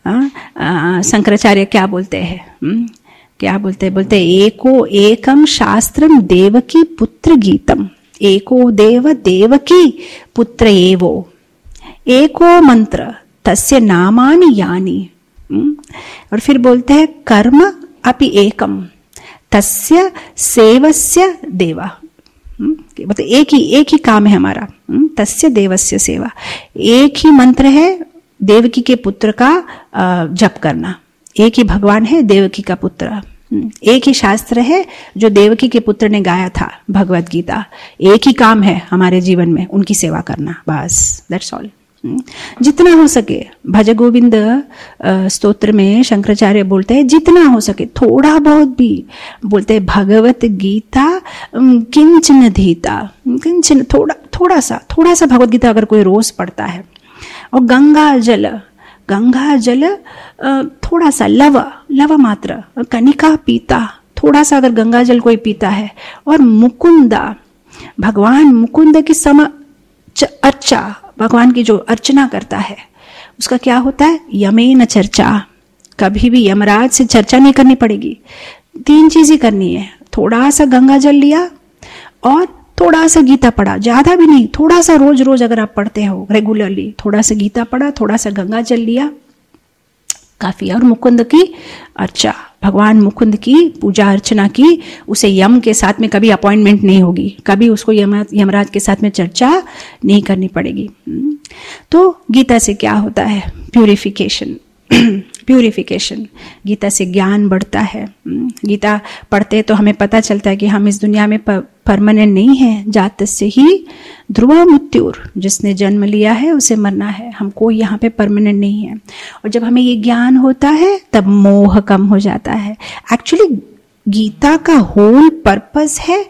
शंकराचार्य क्या बोलते हैं, क्या बोलते एको एकम शास्त्रम देवकी पुत्र गीतम, एको देव देवकी पुत्र एवो, एको मंत्र तस्य नामानि यानि। और फिर बोलते हैं कर्म अपि एकम तस्य सेवस्य देवा, मतलब एक ही काम है हमारा, तस्य देवस्य सेवा। एक ही मंत्र है देवकी के पुत्र का जप करना, एक ही भगवान है देवकी का पुत्र, एक ही शास्त्र है जो देवकी के पुत्र ने गाया था भगवत गीता। एक ही काम है हमारे जीवन में, उनकी सेवा करना, बस, दैट्स ऑल। जितना हो सके, भज गोविंद स्तोत्र में शंकराचार्य बोलते हैं जितना हो सके, थोड़ा बहुत भी, बोलते हैं भगवत गीता किंचन धीता, किंचन थोड़ा सा भगवत गीता अगर कोई रोज पढ़ता है। और गंगा जल थोड़ा सा, लव मात्र कनिका पीता, थोड़ा सा अगर गंगा जल कोई पीता है। और मुकुंदा, भगवान मुकुंद की अर्चा, भगवान की जो अर्चना करता है उसका क्या होता है, यमेन चर्चा, कभी भी यमराज से चर्चा नहीं करनी पड़ेगी। 3 चीजें करनी है, थोड़ा सा गंगा जल लिया और थोड़ा सा गीता पढ़ा, ज्यादा भी नहीं, थोड़ा सा रोज रोज अगर आप पढ़ते हो रेगुलरली, थोड़ा सा गीता पढ़ा, थोड़ा सा गंगा जल लिया, काफी। और मुकुंद की अर्चा, भगवान मुकुंद की पूजा अर्चना की, उसे यम के साथ में कभी अपॉइंटमेंट नहीं होगी, कभी उसको यमराज के साथ में चर्चा नहीं करनी पड़ेगी। तो गीता से क्या होता है, प्यूरिफिकेशन। प्यूरिफिकेशन, गीता से ज्ञान बढ़ता है। गीता पढ़ते तो हमें पता चलता है कि हम इस दुनिया में परमानेंट नहीं है, जातस्य ही ध्रुव मृत्युर, जिसने जन्म लिया है उसे मरना है, हमको यहाँ पे परमानेंट नहीं है। और जब हमें ये ज्ञान होता है तब मोह कम हो जाता है। एक्चुअली गीता का होल पर्पस है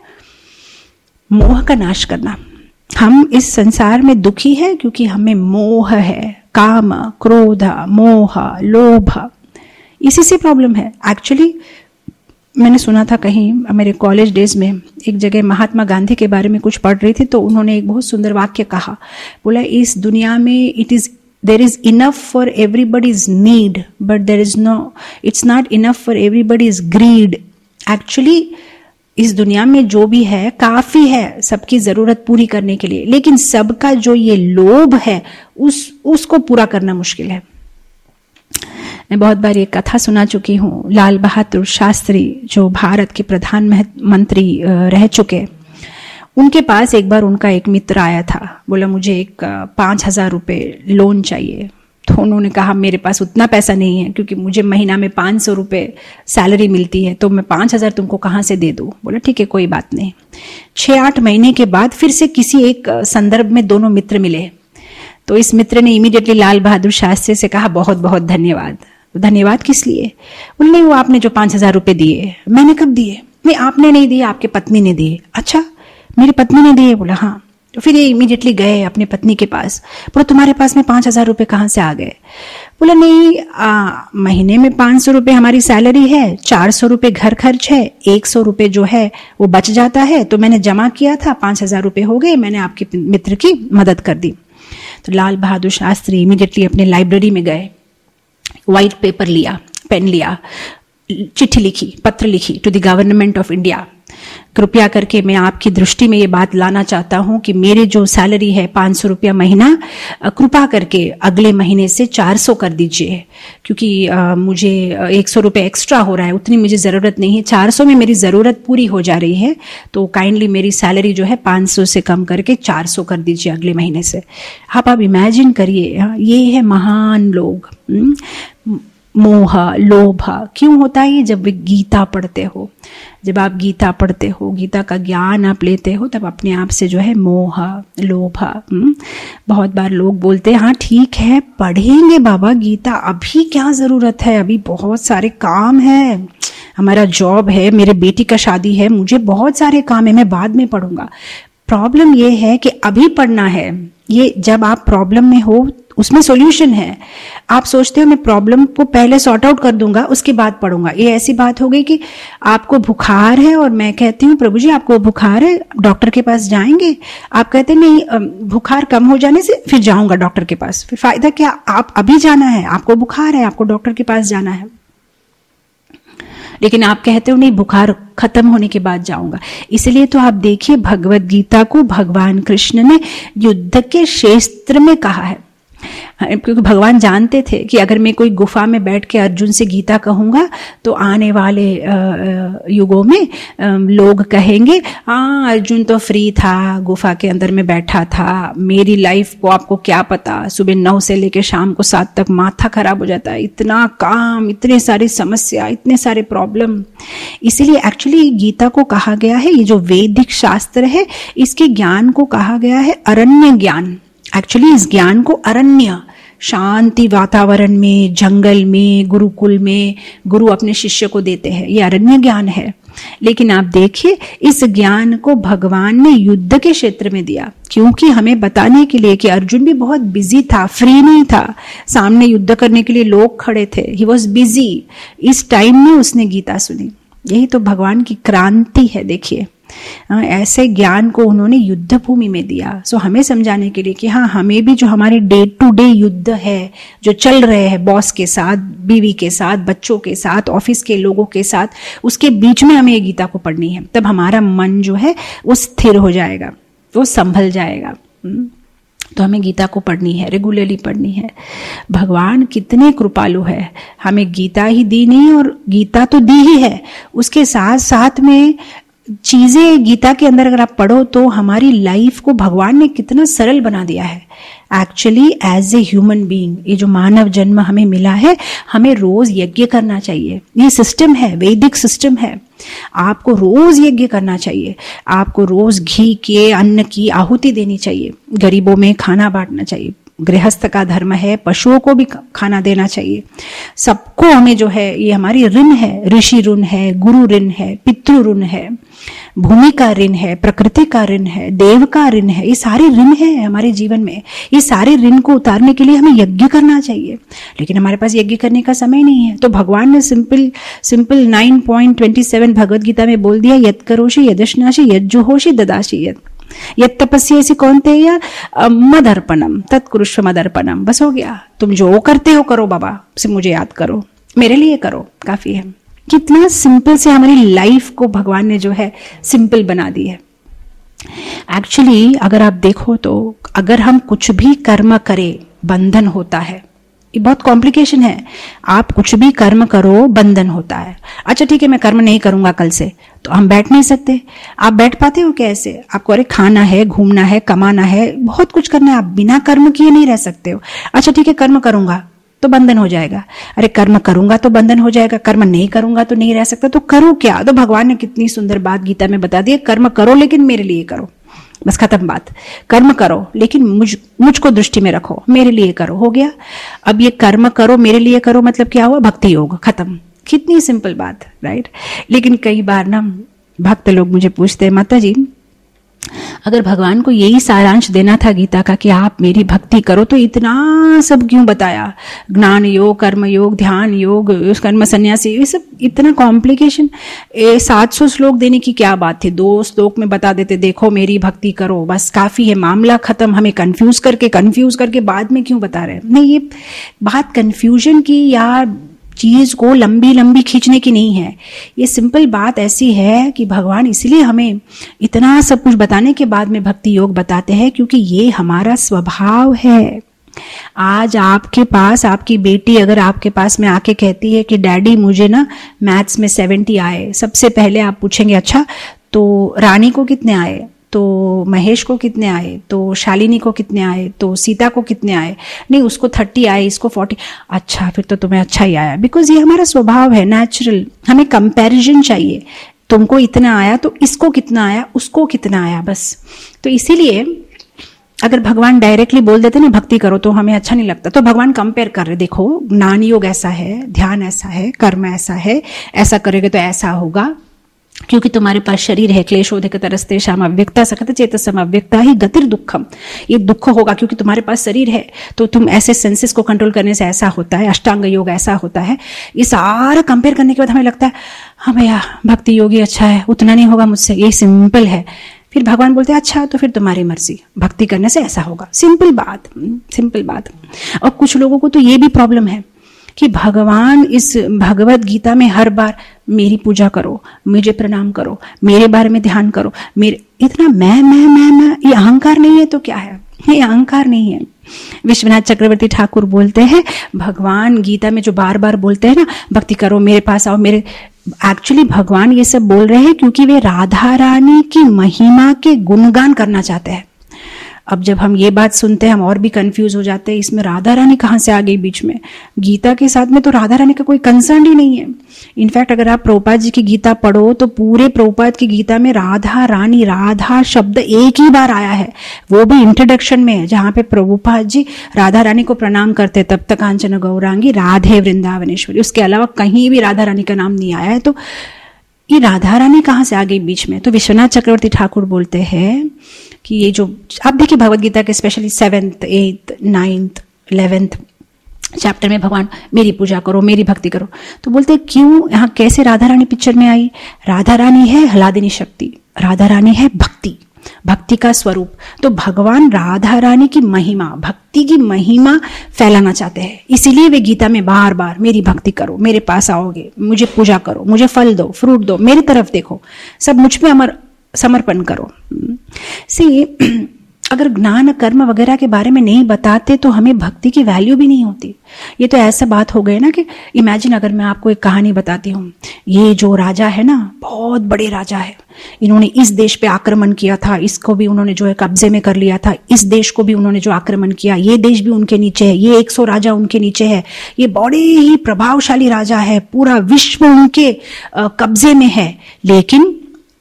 मोह का नाश करना। हम इस संसार में दुखी है क्योंकि हमें मोह है, काम, क्रोध, मोह, लोभ, इसी से प्रॉब्लम है। एक्चुअली मैंने सुना था कहीं मेरे कॉलेज डेज में, एक जगह महात्मा गांधी के बारे में कुछ पढ़ रही थी, तो उन्होंने एक बहुत सुंदर वाक्य कहा, बोला इस दुनिया में there is enough for everybody's need, but it's not enough for everybody's greed. Actually इस दुनिया में जो भी है काफी है सबकी जरूरत पूरी करने के लिए, लेकिन सबका जो ये लोभ है उसको पूरा करना मुश्किल है। मैं बहुत बार ये कथा सुना चुकी हूँ, लाल बहादुर शास्त्री जो भारत के प्रधानमंत्री रह चुके, उनके पास एक बार उनका एक मित्र आया था, बोला मुझे एक 5,000 रुपये लोन चाहिए। तो उन्होंने कहा मेरे पास उतना पैसा नहीं है क्योंकि मुझे महीना में 500 रुपये सैलरी मिलती है, तो मैं 5,000 तुमको कहाँ से दे दूँ। बोला ठीक है कोई बात नहीं। 6-8 महीने के बाद फिर से किसी एक संदर्भ में दोनों मित्र मिले, तो इस मित्र ने इमीडिएटली लाल बहादुर शास्त्री से कहा बहुत बहुत धन्यवाद। धन्यवाद किस लिए? बोले वो आपने जो 5,000 रुपये दिए। मैंने कब दिए? नहीं आपने नहीं दिए, आपके पत्नी ने दिए। अच्छा मेरी पत्नी ने दिए? बोला हाँ। तो फिर ये इमीडिएटली गए अपनी पत्नी के पास, बोला तुम्हारे पास में 5,000 रुपये कहाँ से आ गए? बोला नहीं महीने में 500 रुपये हमारी सैलरी है, 400 रुपये घर खर्च है, 100 रुपये जो है वो बच जाता है, तो मैंने जमा किया था, 5,000 रुपये हो गए, मैंने आपके मित्र की मदद कर दी। तो लाल बहादुर शास्त्री इमीडिएटली अपने लाइब्रेरी में गए, व्हाइट पेपर लिया, पेन लिया, चिट्ठी लिखी, पत्र लिखी to the government of India, कृपया करके मैं आपकी दृष्टि में ये बात लाना चाहता हूं कि मेरे जो सैलरी है 500 रुपया महीना, कृपा करके अगले महीने से 400 कर दीजिए, क्योंकि मुझे 100 रुपये एक्स्ट्रा हो रहा है, उतनी मुझे जरूरत नहीं है, 400 में मेरी जरूरत पूरी हो जा रही है, तो काइंडली मेरी सैलरी जो है 500 से कम करके 400 कर दीजिए अगले महीने से। आप इमेजिन करिए, ये है महान लोग। मोह, लोभ क्यों होता है? ये जब गीता पढ़ते हो, जब आप गीता पढ़ते हो, गीता का ज्ञान आप लेते हो, तब अपने आप से जो है मोह, लोभ। बहुत बार लोग बोलते हैं हाँ ठीक है पढ़ेंगे बाबा गीता, अभी क्या जरूरत है, अभी बहुत सारे काम है, हमारा जॉब है, मेरे बेटी का शादी है, मुझे बहुत सारे काम है, मैं बाद में पढ़ूंगा। प्रॉब्लम ये है कि अभी पढ़ना है। ये जब आप प्रॉब्लम में हो उसमें सॉल्यूशन है। आप सोचते हो मैं प्रॉब्लम को पहले सॉर्ट आउट कर दूंगा उसके बाद पढ़ूंगा। ये ऐसी बात हो गई कि आपको बुखार है और मैं कहती हूँ प्रभु जी आपको बुखार है, डॉक्टर के पास जाएंगे? आप कहते नहीं, बुखार कम हो जाने से फिर जाऊंगा डॉक्टर के पास। फिर फायदा क्या? आप अभी जाना है, आपको बुखार है, आपको डॉक्टर के पास जाना है, लेकिन आप कहते हो नहीं बुखार खत्म होने के बाद जाऊंगा। इसलिए तो आप देखिए भगवत गीता को भगवान कृष्ण ने युद्ध के क्षेत्र में कहा है, क्योंकि भगवान जानते थे कि अगर मैं कोई गुफा में बैठ के अर्जुन से गीता कहूंगा तो आने वाले युगों में लोग कहेंगे हाँ अर्जुन तो फ्री था, गुफा के अंदर में बैठा था, मेरी लाइफ को आपको क्या पता, सुबह 9 से लेकर शाम को 7 तक माथा खराब हो जाता है, इतना काम, इतने सारी समस्या, इतने सारे प्रॉब्लम। इसीलिए एक्चुअली गीता को कहा गया है, ये जो वैदिक शास्त्र है इसके ज्ञान को कहा गया है अरण्य ज्ञान। एक्चुअली इस ज्ञान को अरण्य, शांति वातावरण में, जंगल में, गुरुकुल में गुरु अपने शिष्य को देते हैं, ये अरण्य ज्ञान है। लेकिन आप देखिए इस ज्ञान को भगवान ने युद्ध के क्षेत्र में दिया, क्योंकि हमें बताने के लिए कि अर्जुन भी बहुत बिजी था, फ्री नहीं था, सामने युद्ध करने के लिए लोग खड़े थे, ही वॉज बिजी। इस टाइम में उसने गीता सुनी। यही तो भगवान की क्रांति है। देखिए ऐसे ज्ञान को उन्होंने युद्ध भूमि में दिया। सो हमें समझाने के लिए कि हाँ हमें भी जो हमारे डे टू डे युद्ध है जो चल रहे हैं, बॉस के साथ, बीवी के साथ, बच्चों के साथ, ऑफिस के लोगों के साथ, उसके बीच में हमें ये गीता को पढ़नी है। तब हमारा मन जो है वो स्थिर हो जाएगा, वो संभल जाएगा। तो हमें गीता को पढ़नी है, रेगुलरली पढ़नी है। भगवान कितने कृपालु है, हमें गीता ही दी नहीं, और गीता तो दी ही है, उसके साथ साथ में चीजें गीता के अंदर अगर आप पढ़ो तो हमारी लाइफ को भगवान ने कितना सरल बना दिया है। Actually as a human being, ये जो मानव जन्म हमें मिला है, हमें रोज यज्ञ करना चाहिए। ये सिस्टम है, वैदिक सिस्टम है। आपको रोज यज्ञ करना चाहिए, आपको रोज घी के, अन्न की आहुति देनी चाहिए, गरीबों में खाना बांटना चाहिए। गृहस्थ का धर्म है, पशुओं को भी खाना देना चाहिए। सबको हमें जो है, ये हमारी ऋण है, ऋषि ऋण है, गुरु ऋण है, पितृ ऋण है, भूमि का ऋण है, प्रकृति का ऋण है, देव का ऋण है। ये सारे ऋण है हमारे जीवन में। ये सारे ऋण को उतारने के लिए हमें यज्ञ करना चाहिए, लेकिन हमारे पास यज्ञ करने का समय नहीं है। तो भगवान ने सिंपल 9.27 भगवद गीता में बोल दिया, यत् करोषि यदश्नासि यज्जुहोषि ददासि यत् तपस्यसि कौन्तेय मदर्पणम तत्कुरुष्व मदर्पणम। बस हो गया, तुम जो करते हो करो बाबा, से मुझे याद करो, मेरे लिए करो, काफी है। कितना सिंपल से हमारी लाइफ को भगवान ने जो है सिंपल बना दी है। एक्चुअली अगर आप देखो तो अगर हम कुछ भी कर्म करें बंधन होता है। ये बहुत कॉम्प्लिकेशन है। आप कुछ भी कर्म करो बंधन होता है। अच्छा ठीक है मैं कर्म नहीं करूंगा कल से, तो हम बैठ नहीं सकते। आप बैठ पाते हो कैसे? आपको अरे खाना है, घूमना है, कमाना है, बहुत कुछ करना है, आप बिना कर्म किए नहीं रह सकते हो। अच्छा ठीक है कर्म करूंगा तो बंधन हो जाएगा, अरे कर्म करूंगा तो बंधन हो जाएगा, कर्म नहीं करूंगा तो नहीं रह सकता, तो करूं क्या? तो भगवान ने कितनी सुंदर बात गीता में बता दी, कर्म करो लेकिन मेरे लिए करो। बस खत्म बात। कर्म करो लेकिन मुझको दृष्टि में रखो, मेरे लिए करो, हो गया। अब ये कर्म करो मेरे लिए करो मतलब क्या हुआ? भक्ति योग, खत्म। कितनी सिंपल बात, राइट? लेकिन कई बार ना भक्त लोग मुझे पूछते हैं, माता जी अगर भगवान को यही सारांश देना था गीता का कि आप मेरी भक्ति करो, तो इतना सब क्यों बताया? ज्ञान योग, कर्म योग, ध्यान योग, कर्म संन्यासी, ये सब इतना कॉम्प्लिकेशन। 700 श्लोक देने की क्या बात थी? 2 श्लोक में बता देते, देखो मेरी भक्ति करो, बस काफी है, मामला खत्म। हमें कंफ्यूज करके बाद में क्यों बता रहे हैं? नहीं, ये बात कंफ्यूजन की या चीज को लंबी लंबी खींचने की नहीं है। ये सिंपल बात ऐसी है कि भगवान इसलिए हमें इतना सब कुछ बताने के बाद में भक्ति योग बताते हैं, क्योंकि ये हमारा स्वभाव है। आज आपके पास आपकी बेटी अगर आपके पास में आके कहती है कि डैडी मुझे ना मैथ्स में 70 आए, सबसे पहले आप पूछेंगे अच्छा तो रानी को कितने आए? तो महेश को कितने आए, तो शालिनी को कितने आए, तो सीता को कितने आए, नहीं उसको 30 आए, इसको 40, अच्छा फिर तो तुम्हें अच्छा ही आया। बिकॉज ये हमारा स्वभाव है, नेचुरल, हमें कंपैरिजन चाहिए, तुमको इतना आया तो इसको कितना आया, उसको कितना आया, बस। तो इसीलिए अगर भगवान डायरेक्टली बोल देते ना भक्ति करो तो हमें अच्छा नहीं लगता, तो भगवान कंपेयर कर रहे, देखो ज्ञान योग ऐसा है, ध्यान ऐसा है, कर्म ऐसा है, ऐसा करोगे तो ऐसा होगा, क्योंकि तुम्हारे पास शरीर है, क्लेशोधिक तरस्ते श्याम अव्यक्ता सकत चेतसम अव्यक्ता ही गतिर दुखम, ये दुख होगा क्योंकि तुम्हारे पास शरीर है, तो तुम ऐसे सेंसेस को कंट्रोल करने से ऐसा होता है, अष्टांग योग ऐसा होता है। ये सारा कंपेयर करने के बाद हमें लगता है हाँ भैया भक्ति योगी अच्छा है, उतना नहीं होगा मुझसे, ये सिंपल है। फिर भगवान बोलते हैं अच्छा तो फिर तुम्हारी मर्जी, भक्ति करने से ऐसा होगा। सिंपल बात, सिंपल बात। और कुछ लोगों को तो ये भी प्रॉब्लम है कि भगवान इस भगवत गीता में हर बार मेरी पूजा करो, मुझे प्रणाम करो, मेरे बारे में ध्यान करो, मेरे इतना मैं, ये अहंकार नहीं है तो क्या है? ये अहंकार नहीं है। विश्वनाथ चक्रवर्ती ठाकुर बोलते हैं भगवान गीता में जो बार बार बोलते हैं ना भक्ति करो, मेरे पास आओ, मेरे, एक्चुअली भगवान ये सब बोल रहे हैं क्योंकि वे राधा रानी की महिमा के गुणगान करना चाहते हैं। अब जब हम ये बात सुनते हैं हम और भी कंफ्यूज हो जाते हैं, इसमें राधा रानी कहाँ से आ गई बीच में? गीता के साथ में तो राधा रानी का कोई कंसर्न ही नहीं है। इनफैक्ट अगर आप प्रभुपाद जी की गीता पढ़ो तो पूरे प्रभुपाद की गीता में राधा रानी, राधा शब्द एक ही बार आया है, वो भी इंट्रोडक्शन में है, जहां पे प्रभुपाद जी राधा रानी को प्रणाम करते तब तक कांचन गौरांगी राधे वृंदावनेश्वरी, उसके अलावा कहीं भी राधा रानी का नाम नहीं आया है। तो ये राधा रानी कहाँ से आ गई बीच में? तो विश्वनाथ चक्रवर्ती ठाकुर बोलते हैं कि ये जो आप देखिए भगवत गीता के specially 7th, 8th, 9th, 11th chapter में भगवान मेरी पूजा करो, मेरी भक्ति करो, तो बोलते क्यों, यहाँ कैसे राधा रानी पिक्चर में आई? राधा रानी है हलादिनी शक्ति, राधा रानी है भक्ति, भक्ति का स्वरूप। तो भगवान राधा रानी की महिमा, भक्ति की महिमा फैलाना चाहते हैं, इसीलिए वे गीता में बार बार मेरी भक्ति करो, मेरे पास आओगे, मुझे पूजा करो, मुझे फल दो, फ्रूट दो, मेरी तरफ देखो, सब मुझ पे अमर समर्पण करो। सी अगर ज्ञान कर्म वगैरह के बारे में नहीं बताते तो हमें भक्ति की वैल्यू भी नहीं होती। ये तो ऐसा बात हो गई ना कि इमेजिन अगर मैं आपको एक कहानी बताती हूँ, ये जो राजा है ना बहुत बड़े राजा है, इन्होंने इस देश पे आक्रमण किया था, इसको भी उन्होंने जो है कब्जे में कर लिया था, इस देश को भी उन्होंने जो आक्रमण किया, ये देश भी उनके नीचे है, ये 100 राजा उनके नीचे है, ये बड़े ही प्रभावशाली राजा है, पूरा विश्व उनके कब्जे में है। लेकिन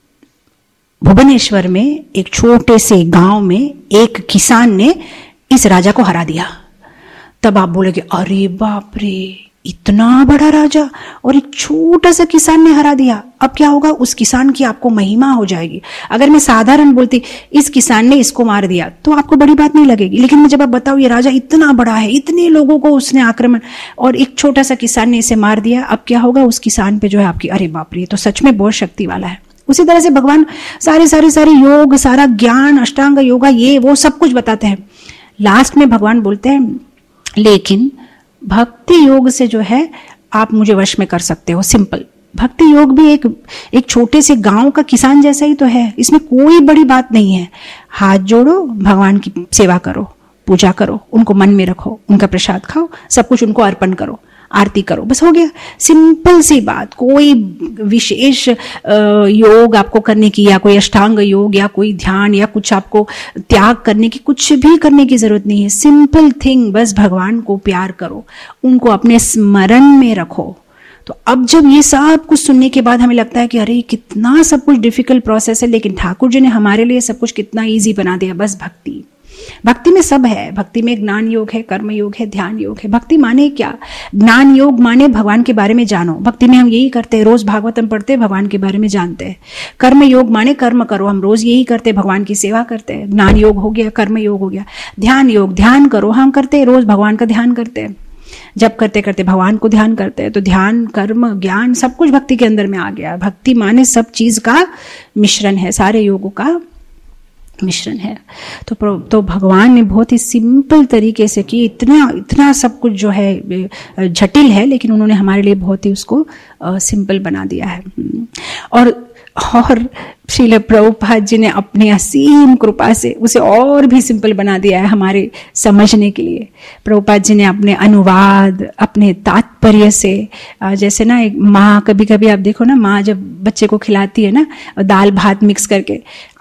भुवनेश्वर में एक छोटे से गांव में एक किसान ने इस राजा को हरा दिया। तब आप बोलेगे अरे बाप रे, इतना बड़ा राजा और एक छोटा सा किसान ने हरा दिया, अब क्या होगा? उस किसान की आपको महिमा हो जाएगी। अगर मैं साधारण बोलती इस किसान ने इसको मार दिया तो आपको बड़ी बात नहीं लगेगी, लेकिन मैं जब आप बताऊं ये राजा इतना बड़ा है, इतने लोगों को उसने आक्रमण और एक छोटा सा किसान ने इसे मार दिया, अब क्या होगा? उस किसान पे जो है आपकी अरे बाप रे, तो सच में बहुत शक्ति वाला है। उसी तरह से भगवान सारे योग, सारा ज्ञान, अष्टांग योगा, ये वो सब कुछ बताते हैं। लास्ट में भगवान बोलते हैं लेकिन भक्ति योग से जो है आप मुझे वश में कर सकते हो। सिंपल भक्ति योग भी एक छोटे से गांव का किसान जैसा ही तो है, इसमें कोई बड़ी बात नहीं है। हाथ जोड़ो, भगवान की सेवा करो, पूजा करो, उनको मन में रखो, उनका प्रसाद खाओ, सब कुछ उनको अर्पण करो, आरती करो, बस हो गया। सिंपल सी बात, कोई विशेष योग आपको करने की या कोई अष्टांग योग या कोई ध्यान या कुछ आपको त्याग करने की, कुछ भी करने की जरूरत नहीं है। सिंपल थिंग, बस भगवान को प्यार करो, उनको अपने स्मरण में रखो। तो अब जब ये सब कुछ सुनने के बाद हमें लगता है कि अरे कितना सब कुछ डिफिकल्ट प्रोसेस है, लेकिन ठाकुर जी ने हमारे लिए सब कुछ कितना ईजी बना दिया। बस भक्ति, भक्ति में सब है। भक्ति में ज्ञान योग है, कर्म योग है, ध्यान योग है। भक्ति माने क्या? ज्ञान योग माने भगवान के बारे में जानो। भक्ति में हम यही करते हैं, रोज भागवतम पढ़ते हैं, भगवान के बारे में जानते हैं। कर्म योग माने कर्म करो, हम रोज यही करते हैं, भगवान की सेवा करते हैं। ज्ञान योग हो गया, कर्म योग हो गया। ध्यान योग, ध्यान करो, हम करते हैं, रोज भगवान का ध्यान करते हैं, जब करते करते भगवान को ध्यान करते हैं। तो ध्यान, कर्म, ज्ञान सब कुछ भक्ति के अंदर में आ गया। भक्ति माने सब चीज का मिश्रण है, सारे योगों का मिश्रण है। तो भगवान ने बहुत ही सिंपल तरीके से कि इतना सब कुछ जो है जटिल है, लेकिन उन्होंने हमारे लिए बहुत ही उसको सिंपल बना दिया है। और और श्रील प्रभुपाद जी ने अपनी असीम कृपा से उसे और भी सिंपल बना दिया है हमारे समझने के लिए। प्रभुपाद जी ने अपने अनुवाद, अपने तात्पर्य से, जैसे ना एक माँ, कभी कभी आप देखो ना, माँ जब बच्चे को खिलाती है ना दाल भात मिक्स करके,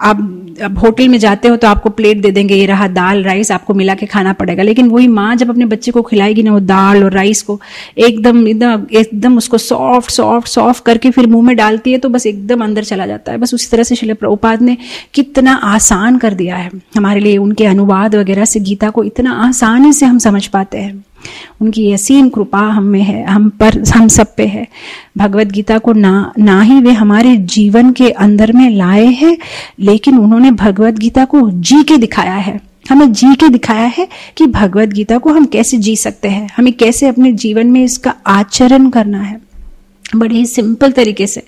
आप होटल में जाते हो तो आपको प्लेट दे देंगे, ये रहा दाल राइस, आपको मिला के खाना पड़ेगा। लेकिन वही माँ जब अपने बच्चे को खिलाएगी ना वो दाल और राइस को एकदम एकदम एकदम उसको सॉफ्ट सॉफ्ट सॉफ्ट करके फिर मुंह में डालती है तो बस एकदम अंदर चला जाता है। बस उसी तरह से श्रील प्रभुपाद ने कितना आसान कर दिया है हमारे लिए। उनके अनुवाद वगैरह से गीता को इतना आसानी से हम समझ पाते हैं। उनकी असीम कृपा हम में है, हम पर, हम सब पे है। भगवत गीता को ना ही वे हमारे जीवन के अंदर में लाए हैं, लेकिन उन्होंने भगवत गीता को जी के दिखाया है। हमें जी के दिखाया है कि भगवत गीता को हम कैसे जी सकते हैं, हमें कैसे अपने जीवन में इसका आचरण करना है, बड़े ही सिंपल तरीके से।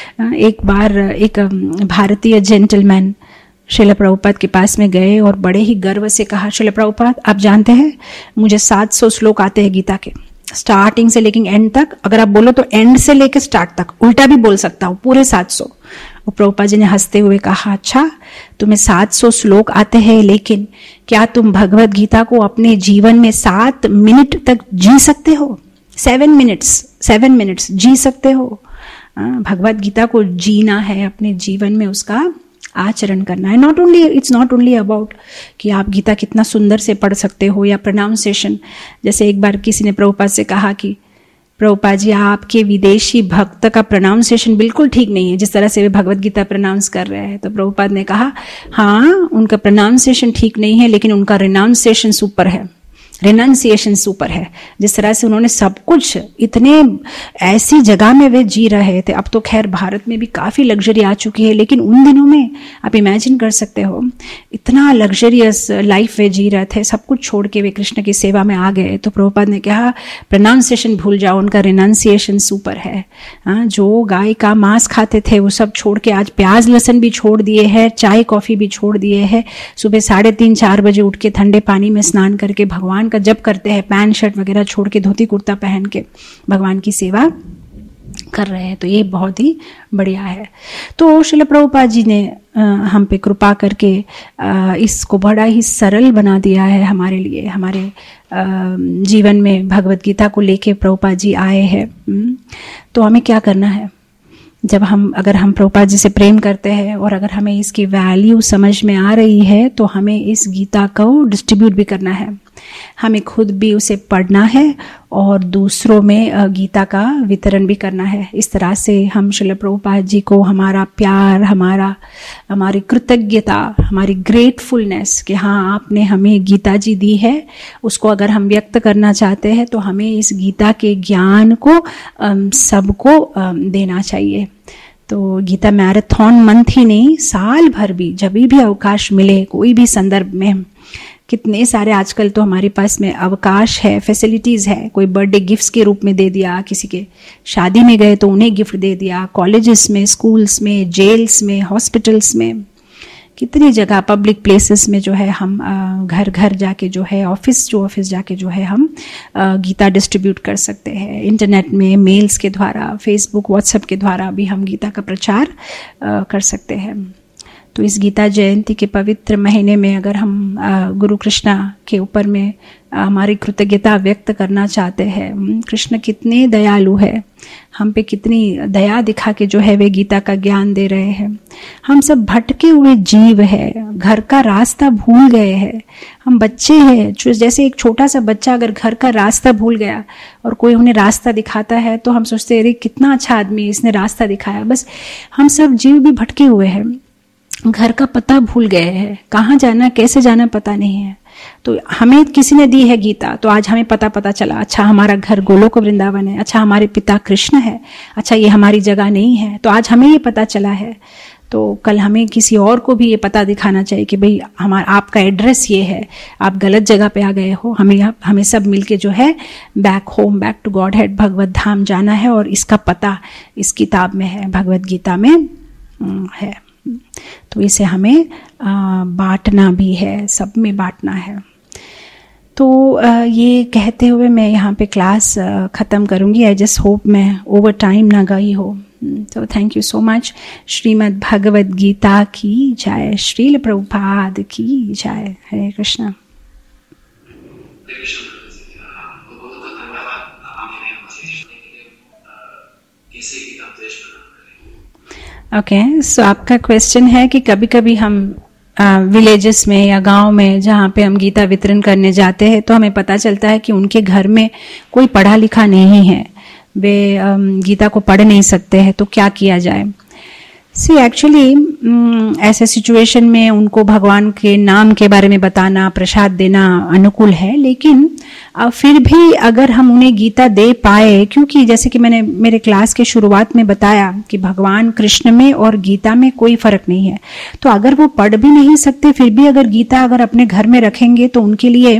एक बार एक भारतीय जेंटलमैन श्रील प्रभुपाद के पास में गए और बड़े ही गर्व से कहा, श्रील प्रभुपाद आप जानते हैं मुझे 700 श्लोक आते हैं गीता के, स्टार्टिंग से लेकिन एंड तक। अगर आप बोलो तो एंड से लेकर स्टार्ट तक, उल्टा भी बोल सकता हूँ, पूरे 700। और प्रभुपाद जी ने हंसते हुए कहा, अच्छा तुम्हें 700 श्लोक आते हैं, लेकिन क्या तुम भगवत गीता को अपने जीवन में 7 मिनट तक जी सकते हो? 7 मिनट्स जी सकते हो? भगवत गीता को जीना है, अपने जीवन में उसका आचरण करना है। इट्स नॉट ओनली अबाउट कि आप गीता कितना सुंदर से पढ़ सकते हो या प्रोनाउंसिएशन। जैसे एक बार किसी ने प्रभुपाद से कहा कि प्रभुपाद जी आपके विदेशी भक्त का प्रोनाउंसिएशन बिल्कुल ठीक नहीं है, जिस तरह से वे भगवत गीता प्रोनाउंस कर रहे हैं। तो प्रभुपाद ने कहा, हाँ उनका प्रोनाउंसिएशन ठीक नहीं है, लेकिन उनका रिनाउंसिएशन सुपर है, रिनाउंसिएशन सुपर है। जिस तरह से उन्होंने सब कुछ, इतने ऐसी जगह में वे जी रहे थे। अब तो खैर भारत में भी काफी लग्जरी आ चुकी है, लेकिन उन दिनों में आप इमेजिन कर सकते हो इतना लग्जरियस लाइफ वे जी रहे थे। सब कुछ छोड़ के वे कृष्ण की सेवा में आ गए। तो प्रभुपाद ने कहा प्रोनाउंसिएशन भूल जाओ, उनका रिनाउंसिएशन सुपर है। जो गाय का मांस खाते थे वो सब छोड़ के आज प्याज लहसुन भी छोड़ दिए हैं, चाय कॉफी भी छोड़ दिए हैं। सुबह 3:30-4 बजे उठ के ठंडे पानी में स्नान करके भगवान का जप करते हैं, पैंट शर्ट वगैरह छोड़ के धोती कुर्ता पहन के भगवान की सेवा कर रहे हैं। तो ये बहुत ही बढ़िया है। तो श्रील प्रभुपाद जी ने हम पे कृपा करके इसको बड़ा ही सरल बना दिया है हमारे लिए। हमारे जीवन में भगवत गीता को लेके प्रभुपाद जी आए हैं। तो हमें क्या करना है? जब अगर हम प्रभुपाद जी से प्रेम करते हैं और अगर हमें इसकी वैल्यू समझ में आ रही है, तो हमें इस गीता को डिस्ट्रीब्यूट भी करना है। हमें खुद भी उसे पढ़ना है और दूसरों में गीता का वितरण भी करना है। इस तरह से हम श्रील प्रभुपाद जी को हमारा प्यार, हमारी कृतज्ञता, हमारी ग्रेटफुलनेस कि हाँ आपने हमें गीता जी दी है, उसको अगर हम व्यक्त करना चाहते हैं तो हमें इस गीता के ज्ञान को सबको देना चाहिए। तो गीता मैराथन मंथ ही नहीं, साल भर भी जब भी अवकाश मिले, कोई भी संदर्भ में, कितने सारे आजकल तो हमारे पास में अवकाश है, फैसिलिटीज है। कोई बर्थडे गिफ्ट्स के रूप में दे दिया, किसी के शादी में गए तो उन्हें गिफ्ट दे दिया, कॉलेजेस में, स्कूल्स में, जेल्स में, हॉस्पिटल्स में, कितनी जगह पब्लिक प्लेसेस में जो है हम घर घर जाके जो है, ऑफिस जाके जो है हम गीता डिस्ट्रीब्यूट कर सकते हैं। इंटरनेट में, मेल्स के द्वारा, फेसबुक, व्हाट्सएप के द्वारा भी हम गीता का प्रचार कर सकते हैं। तो इस गीता जयंती के पवित्र महीने में अगर हम गुरु कृष्णा के ऊपर में हमारी कृतज्ञता व्यक्त करना चाहते हैं, कृष्ण कितने दयालु है, हम पे कितनी दया दिखा के जो है वे गीता का ज्ञान दे रहे हैं। हम सब भटके हुए जीव है, घर का रास्ता भूल गए हैं, हम बच्चे हैं। जैसे एक छोटा सा बच्चा अगर घर का रास्ता भूल गया और कोई उन्हें रास्ता दिखाता है तो हम सोचते हैं अरे कितना अच्छा आदमी, इसने रास्ता दिखाया। बस हम सब जीव भी भटके हुए हैं, घर का पता भूल गए हैं, कहाँ जाना कैसे जाना पता नहीं है। तो हमें किसी ने दी है गीता, तो आज हमें पता चला, अच्छा हमारा घर गोलोक वृंदावन है, अच्छा हमारे पिता कृष्ण है, अच्छा ये हमारी जगह नहीं है, तो आज हमें ये पता चला है। तो कल हमें किसी और को भी ये पता दिखाना चाहिए कि भाई आपका एड्रेस ये है, आप गलत जगह पे आ गए हो। हमें सब मिलके जो है back home, back to godhead, भगवत धाम जाना है और इसका पता इस किताब में है, भगवत गीता में है। तो इसे हमें बांटना भी है, सब में बांटना है। तो ये कहते हुए मैं यहाँ पे क्लास ख़त्म करूँगी। आई जस्ट होप मैं ओवर टाइम ना गई हो। तो thank you so much. Shrimad Bhagavad Gita की जय, श्रील प्रभुपाद की जय। हरे कृष्णा। ओके, सो आपका क्वेश्चन है कि कभी कभी हम विलेजेस में या गांव में जहाँ पे हम गीता वितरण करने जाते हैं तो हमें पता चलता है कि उनके घर में कोई पढ़ा लिखा नहीं है, वे गीता को पढ़ नहीं सकते हैं, तो क्या किया जाए? सी एक्चुअली ऐसे सिचुएशन में उनको भगवान के नाम के बारे में बताना, प्रसाद देना अनुकूल है, लेकिन फिर भी अगर हम उन्हें गीता दे पाए, क्योंकि जैसे कि मैंने मेरे क्लास के शुरुआत में बताया कि भगवान कृष्ण में और गीता में कोई फर्क नहीं है, तो अगर वो पढ़ भी नहीं सकते फिर भी अगर गीता अगर अपने घर में रखेंगे तो उनके लिए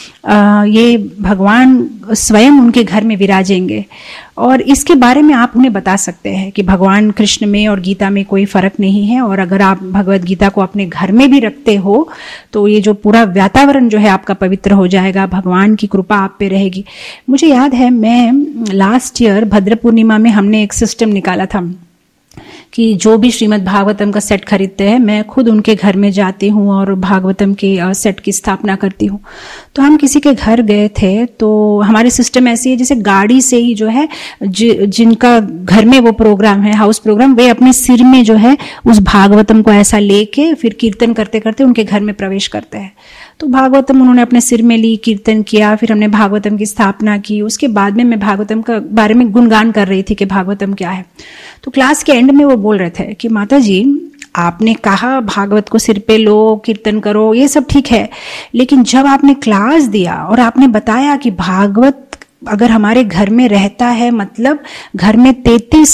ये भगवान स्वयं उनके घर में विराजेंगे। और इसके बारे में आप उन्हें बता सकते हैं कि भगवान कृष्ण में और गीता में कोई फर्क नहीं है, और अगर आप भगवद गीता को अपने घर में भी रखते हो तो ये जो पूरा वातावरण जो है आपका पवित्र हो जाएगा, भगवान की कृपा आप पे रहेगी। मुझे याद है, मैं लास्ट ईयर भद्र पूर्णिमा में हमने एक सिस्टम निकाला था कि जो भी श्रीमद् भागवतम का सेट खरीदते हैं, मैं खुद उनके घर में जाती हूँ और भागवतम के सेट की स्थापना करती हूँ। तो हम किसी के घर गए थे, तो हमारी सिस्टम ऐसी है जैसे गाड़ी से ही जो है जिनका घर में वो प्रोग्राम है, हाउस प्रोग्राम, वे अपने सिर में जो है उस भागवतम को ऐसा लेके फिर कीर्तन करते करते उनके घर में प्रवेश करते हैं। तो भागवतम उन्होंने अपने सिर में ली, कीर्तन किया, फिर हमने भागवतम की स्थापना की। उसके बाद में मैं भागवतम का बारे में गुणगान कर रही थी कि भागवतम क्या है। तो क्लास के एंड में वो बोल रहे थे कि माता जी, आपने कहा भागवत को सिर पे लो, कीर्तन करो, ये सब ठीक है, लेकिन जब आपने क्लास दिया और आपने बताया कि भागवत अगर हमारे घर में रहता है, मतलब घर में 33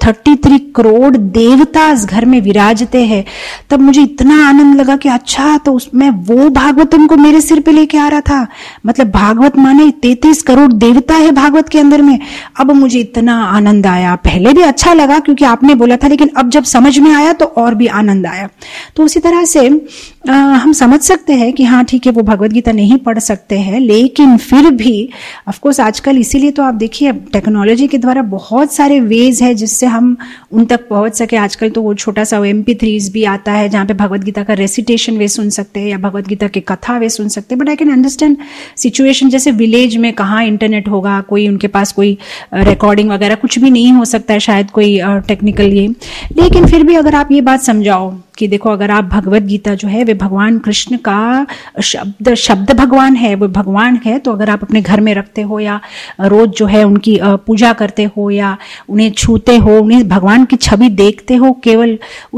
करोड़ देवता इस घर में विराजते हैं, तब मुझे इतना आनंद लगा कि अच्छा, तो उसमें वो भागवतम को मेरे सिर पे लेके आ रहा था, मतलब भागवत माने 33 करोड़ देवता है भागवत के अंदर में। अब मुझे इतना आनंद आया, पहले भी अच्छा लगा क्योंकि आपने बोला था, लेकिन अब जब समझ में आया तो और भी आनंद आया। तो उसी तरह से हम समझ सकते हैं कि हाँ ठीक है, वो भगवद गीता नहीं पढ़ सकते हैं, लेकिन फिर भी ऑफकोर्स आजकल इसीलिए तो आप देखिए टेक्नोलॉजी के द्वारा बहुत सारे वेज है जिससे हम उन तक पहुंच सके। आजकल तो वो छोटा सा MP3s भी आता है जहाँ पे भगवद गीता का रेसिटेशन वे सुन सकते हैं या भगवद गीता के कथा वे सुन सकते हैं। But I can understand situation, जैसे विलेज में कहाँ इंटरनेट होगा, कोई उनके पास कोई रिकॉर्डिंग वगैरह कुछ भी नहीं हो सकता है, शायद कोई टेक्निकल ये, लेकिन फिर भी अगर आप ये बात समझाओ कि देखो, अगर आप भगवद गीता जो है वे भगवान कृष्ण का शब्द भगवान है, वो भगवान है, तो अगर आप अपने घर में रखते हो या रोज जो है उनकी पूजा करते हो या उन्हें छूते हो, उन्हें भगवान की छवि देखते हो, केवल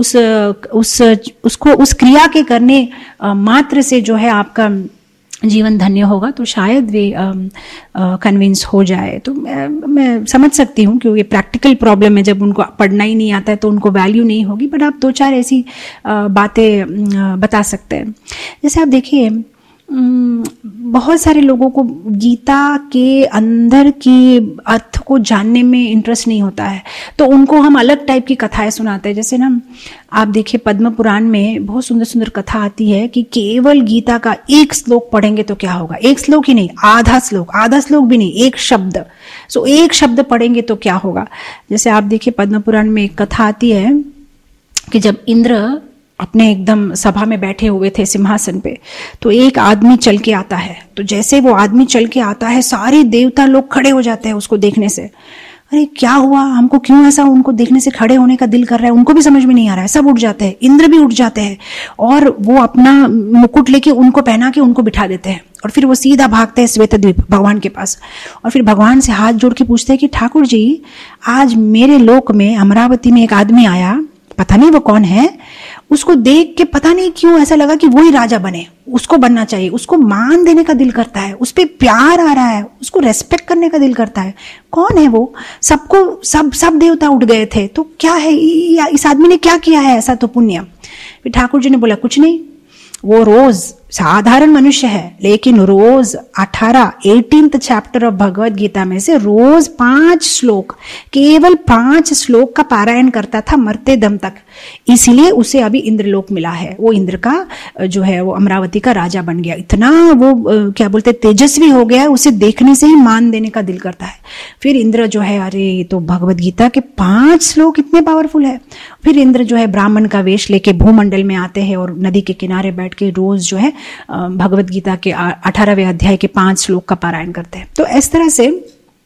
उस क्रिया के करने मात्र से जो है आपका जीवन धन्य होगा, तो शायद वे कन्विंस हो जाए। तो मैं समझ सकती हूँ कि ये प्रैक्टिकल प्रॉब्लम है, जब उनको पढ़ना ही नहीं आता है तो उनको वैल्यू नहीं होगी। बट आप 2-4 ऐसी बातें बता सकते हैं। जैसे आप देखिए, बहुत सारे लोगों को गीता के अंदर के अर्थ को जानने में इंटरेस्ट नहीं होता है, तो उनको हम अलग टाइप की कथाएं सुनाते हैं। जैसे ना आप देखिए, पद्म पुराण में बहुत सुंदर सुंदर कथा आती है कि केवल गीता का एक श्लोक पढ़ेंगे तो क्या होगा। एक श्लोक ही नहीं, आधा श्लोक भी नहीं, एक शब्द। सो एक शब्द पढ़ेंगे तो क्या होगा। जैसे आप देखिए, पद्म पुराण में एक कथा आती है कि जब इंद्र अपने एकदम सभा में बैठे हुए थे सिंहासन पे, तो एक आदमी चल के आता है। तो जैसे वो आदमी चल के आता है, सारे देवता लोग खड़े हो जाते हैं उसको देखने से। अरे क्या हुआ, हमको क्यों ऐसा उनको देखने से खड़े होने का दिल कर रहा है, उनको भी समझ में नहीं आ रहा है। सब उठ जाते हैं, इंद्र भी उठ जाते हैं, और वो अपना मुकुट लेके उनको पहना के उनको बिठा देते हैं, और फिर वो सीधा भागते हैं श्वेतद्वीप भगवान के पास, और फिर भगवान से हाथ जोड़ के पूछते हैं कि ठाकुर जी, आज मेरे लोक में अमरावती में एक आदमी आया, पता नहीं वो कौन है, उसको देख के पता नहीं क्यों ऐसा लगा कि वो ही राजा बने, उसको बनना चाहिए, उसको मान देने का दिल करता है, उस पर प्यार आ रहा है, उसको रेस्पेक्ट करने का दिल करता है। कौन है वो? सब देवता उठ गए थे, तो क्या है, इस आदमी ने क्या किया है ऐसा तो पुण्य? फिर ठाकुर जी ने बोला, कुछ नहीं, वो रोज साधारण मनुष्य है, लेकिन रोज 18th chapter of Bhagavad Gita में से रोज 5 श्लोक, केवल 5 श्लोक का पारायण करता था मरते दम तक। इसीलिए उसे अभी इंद्रलोक मिला है। वो इंद्र का जो है वो अमरावती का राजा बन गया। इतना वो क्या बोलते तेजस्वी हो गया, उसे देखने से ही मान देने का दिल करता है। फिर इंद्र जो है, अरे तो भगवत गीता के 5 श्लोक इतने पावरफुल है। फिर इंद्र जो है ब्राह्मण का वेश लेके भूमंडल में आते हैं और नदी के किनारे बैठ के रोज जो है भगवत गीता के 18वें अध्याय के 5 श्लोक का पारायण करते हैं। तो इस तरह से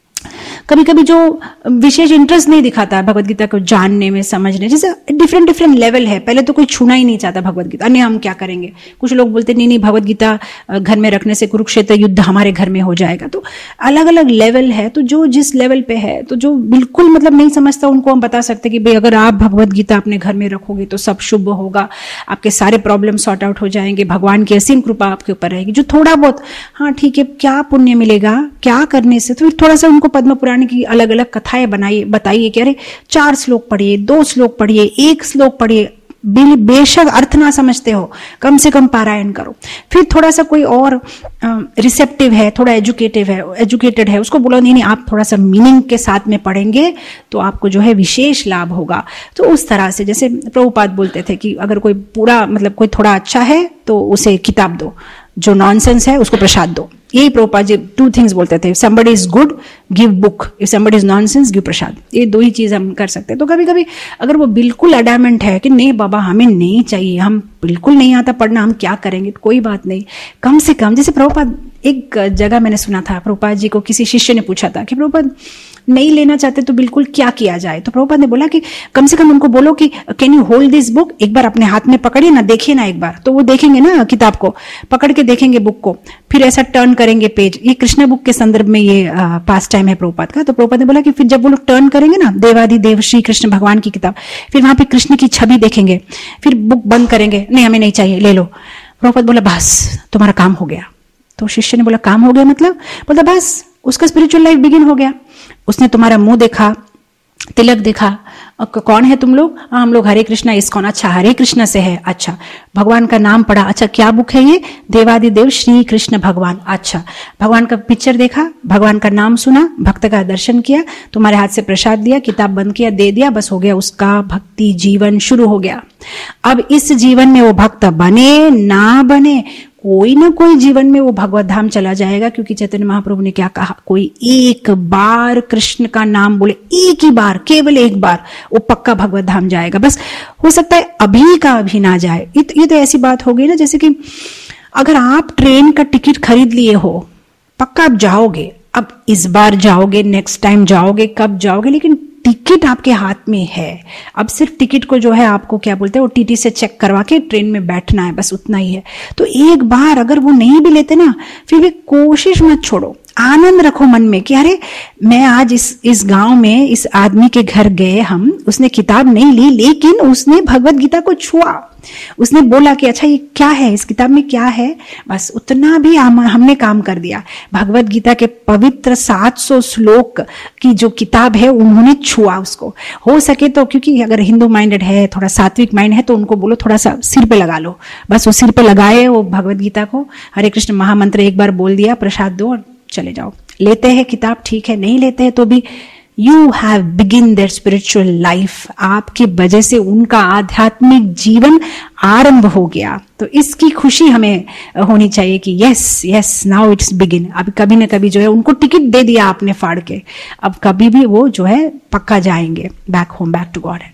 कभी कभी जो विशेष इंटरेस्ट नहीं दिखाता है भगवत गीता को जानने में, समझने, जैसे डिफरेंट लेवल है। पहले तो कोई छूना ही नहीं चाहता भगवत गीता, नहीं हम क्या करेंगे। कुछ लोग बोलते नहीं भगवत गीता घर में रखने से कुरुक्षेत्र युद्ध हमारे घर में हो जाएगा। तो अलग अलग लेवल है। तो जो जिस लेवल पे है, तो जो बिल्कुल मतलब नहीं समझता उनको हम बता सकते कि भाई अगर आप भगवत गीता अपने घर में रखोगे तो सब शुभ होगा, आपके सारे प्रॉब्लम सॉर्ट आउट हो जाएंगे, भगवान की असीम कृपा आपके ऊपर रहेगी। जो थोड़ा बहुत हाँ ठीक है, क्या पुण्य मिलेगा क्या करने से, तो थोड़ा सा उनको पद्म पुराण की अलग अलग कथाएं बताइए कि अरे 4 श्लोक पढ़िए, 2 श्लोक पढ़िए, 1 श्लोक पढ़िए, बेशक अर्थ ना समझते हो कम से कम पारायण करो। फिर थोड़ा सा कोई और रिसेप्टिव है, थोड़ा एजुकेटेड है, उसको बोलो नहीं आप थोड़ा सा मीनिंग के साथ में पढ़ेंगे तो आपको जो है विशेष लाभ होगा। तो उस तरह से जैसे प्रभुपाद बोलते थे कि अगर कोई पूरा मतलब कोई थोड़ा अच्छा है तो उसे किताब दो, जो नॉनसेंस है उसको प्रसाद दो। यही प्रभुपाद जी 2 थिंग्स बोलते थे, somebody is good give book, if somebody is nonsense give प्रसाद। ये 2 ही चीज हम कर सकते हैं। तो कभी कभी अगर वो बिल्कुल अडामेंट है कि नहीं बाबा हमें नहीं चाहिए, हम बिल्कुल नहीं आता पढ़ना, हम क्या करेंगे, तो कोई बात नहीं, कम से कम जैसे प्रभुपाद एक जगह मैंने सुना था, प्रभुपाद जी को किसी शिष्य ने पूछा था कि प्रभुपाद नहीं लेना चाहते तो बिल्कुल क्या किया जाए। तो प्रभुपाद ने बोला कि कम से कम उनको बोलो कि can you hold this book, एक बार अपने हाथ में पकड़िए ना, देखिए ना एक बार। तो वो देखेंगे ना किताब को, पकड़ के देखेंगे बुक को, फिर ऐसा टर्न करेंगे पेज। ये कृष्ण बुक के संदर्भ में ये पास टाइम है प्रभुपाद का। तो प्रभुपाद ने बोला कि फिर जब वो लोग टर्न करेंगे ना देवादि देव श्री कृष्ण भगवान की किताब, फिर वहां पे कृष्ण की छवि देखेंगे, फिर बुक बंद करेंगे, नहीं हमें नहीं चाहिए ले लो। प्रभुपाद बोला बस तुम्हारा काम हो गया। तो शिष्य ने बोला काम हो गया मतलब? बोला बस उसका स्पिरिचुअल लाइफ बिगिन हो गया। उसने तुम्हारा मुंह देखा, तिलक देखा, कौन है तुम लोग? हम लोग हरे कृष्णा इस्कॉन। अच्छा हरे कृष्णा से है, अच्छा भगवान का नाम पढ़ा, अच्छा क्या बुक है ये? देवादिदेव श्री कृष्ण भगवान। अच्छा भगवान का पिक्चर देखा, भगवान का नाम सुना, भक्त का दर्शन किया, तुम्हारे हाथ से प्रसाद दिया, किताब बंद किया, दे दिया, बस हो गया, उसका भक्ति जीवन शुरू हो गया। अब इस जीवन में वो भक्त बने ना बने, कोई ना कोई जीवन में वो भगवत धाम चला जाएगा। क्योंकि चैतन्य महाप्रभु ने क्या कहा, कोई एक बार कृष्ण का नाम बोले, एक ही बार, केवल एक बार, वो पक्का भगवत धाम जाएगा। बस हो सकता है अभी का अभी ना जाए। ये तो ऐसी बात हो गई ना, जैसे कि अगर आप ट्रेन का टिकट खरीद लिए हो, पक्का आप जाओगे, अब इस बार जाओगे, नेक्स्ट टाइम जाओगे, कब जाओगे, लेकिन टिकट आपके हाथ में है। अब सिर्फ टिकट को जो है आपको क्या बोलते हैं, वो टीटी से चेक करवा के ट्रेन में बैठना है, बस उतना ही है। तो एक बार अगर वो नहीं भी लेते ना, फिर भी कोशिश मत छोड़ो, आनंद रखो मन में कि अरे मैं आज इस गांव में इस आदमी के घर गए हम, उसने किताब नहीं ली लेकिन उसने भगवत गीता को छुआ, उसने बोला कि अच्छा ये क्या है, इस किताब में क्या है, बस उतना भी हमने काम कर दिया। भगवत गीता के पवित्र 700 श्लोक की जो किताब है उन्होंने छुआ उसको। हो सके तो, क्योंकि अगर हिंदू माइंडेड है, थोड़ा सात्विक माइंड है, तो उनको बोलो थोड़ा सा सिर पे लगा लो, बस वो सिर पे लगाए वो भगवत गीता को, हरे कृष्ण महामंत्र एक बार बोल दिया, प्रसाद दो और चले जाओ। लेते हैं किताब ठीक है, नहीं लेते हैं तो भी you have begin their spiritual life, आपकी वजह से उनका आध्यात्मिक जीवन आरंभ हो गया। तो इसकी खुशी हमें होनी चाहिए कि yes yes now it's begin. अब कभी ना कभी जो है उनको टिकट दे दिया आपने फाड़ के, अब कभी भी वो जो है पक्का जाएंगे back home, back to godhead.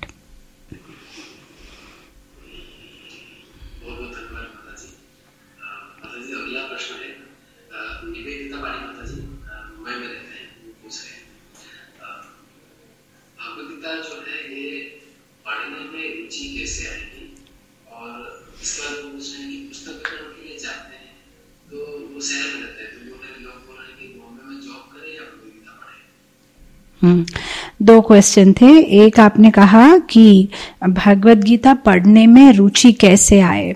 जो है ये पढ़ने में रुचि कैसे आएगी, और इसके बाद वो पूछ रहे हैं कि पुस्तक अगर उनके लिए चाहते हैं तो वो शहर में रहते हैं, तो लोग बोल रहे हैं कि बॉम्बे में जॉब करें या गीता पढ़े।
2 क्वेश्चन थे। एक आपने कहा कि भगवत गीता पढ़ने में रुचि कैसे आए।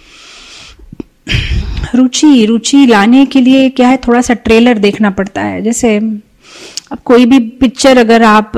रुचि लाने के लिए क्या है, थोड़ा सा ट्रेलर देखना पड़ता है। जैसे अब कोई भी पिक्चर अगर आप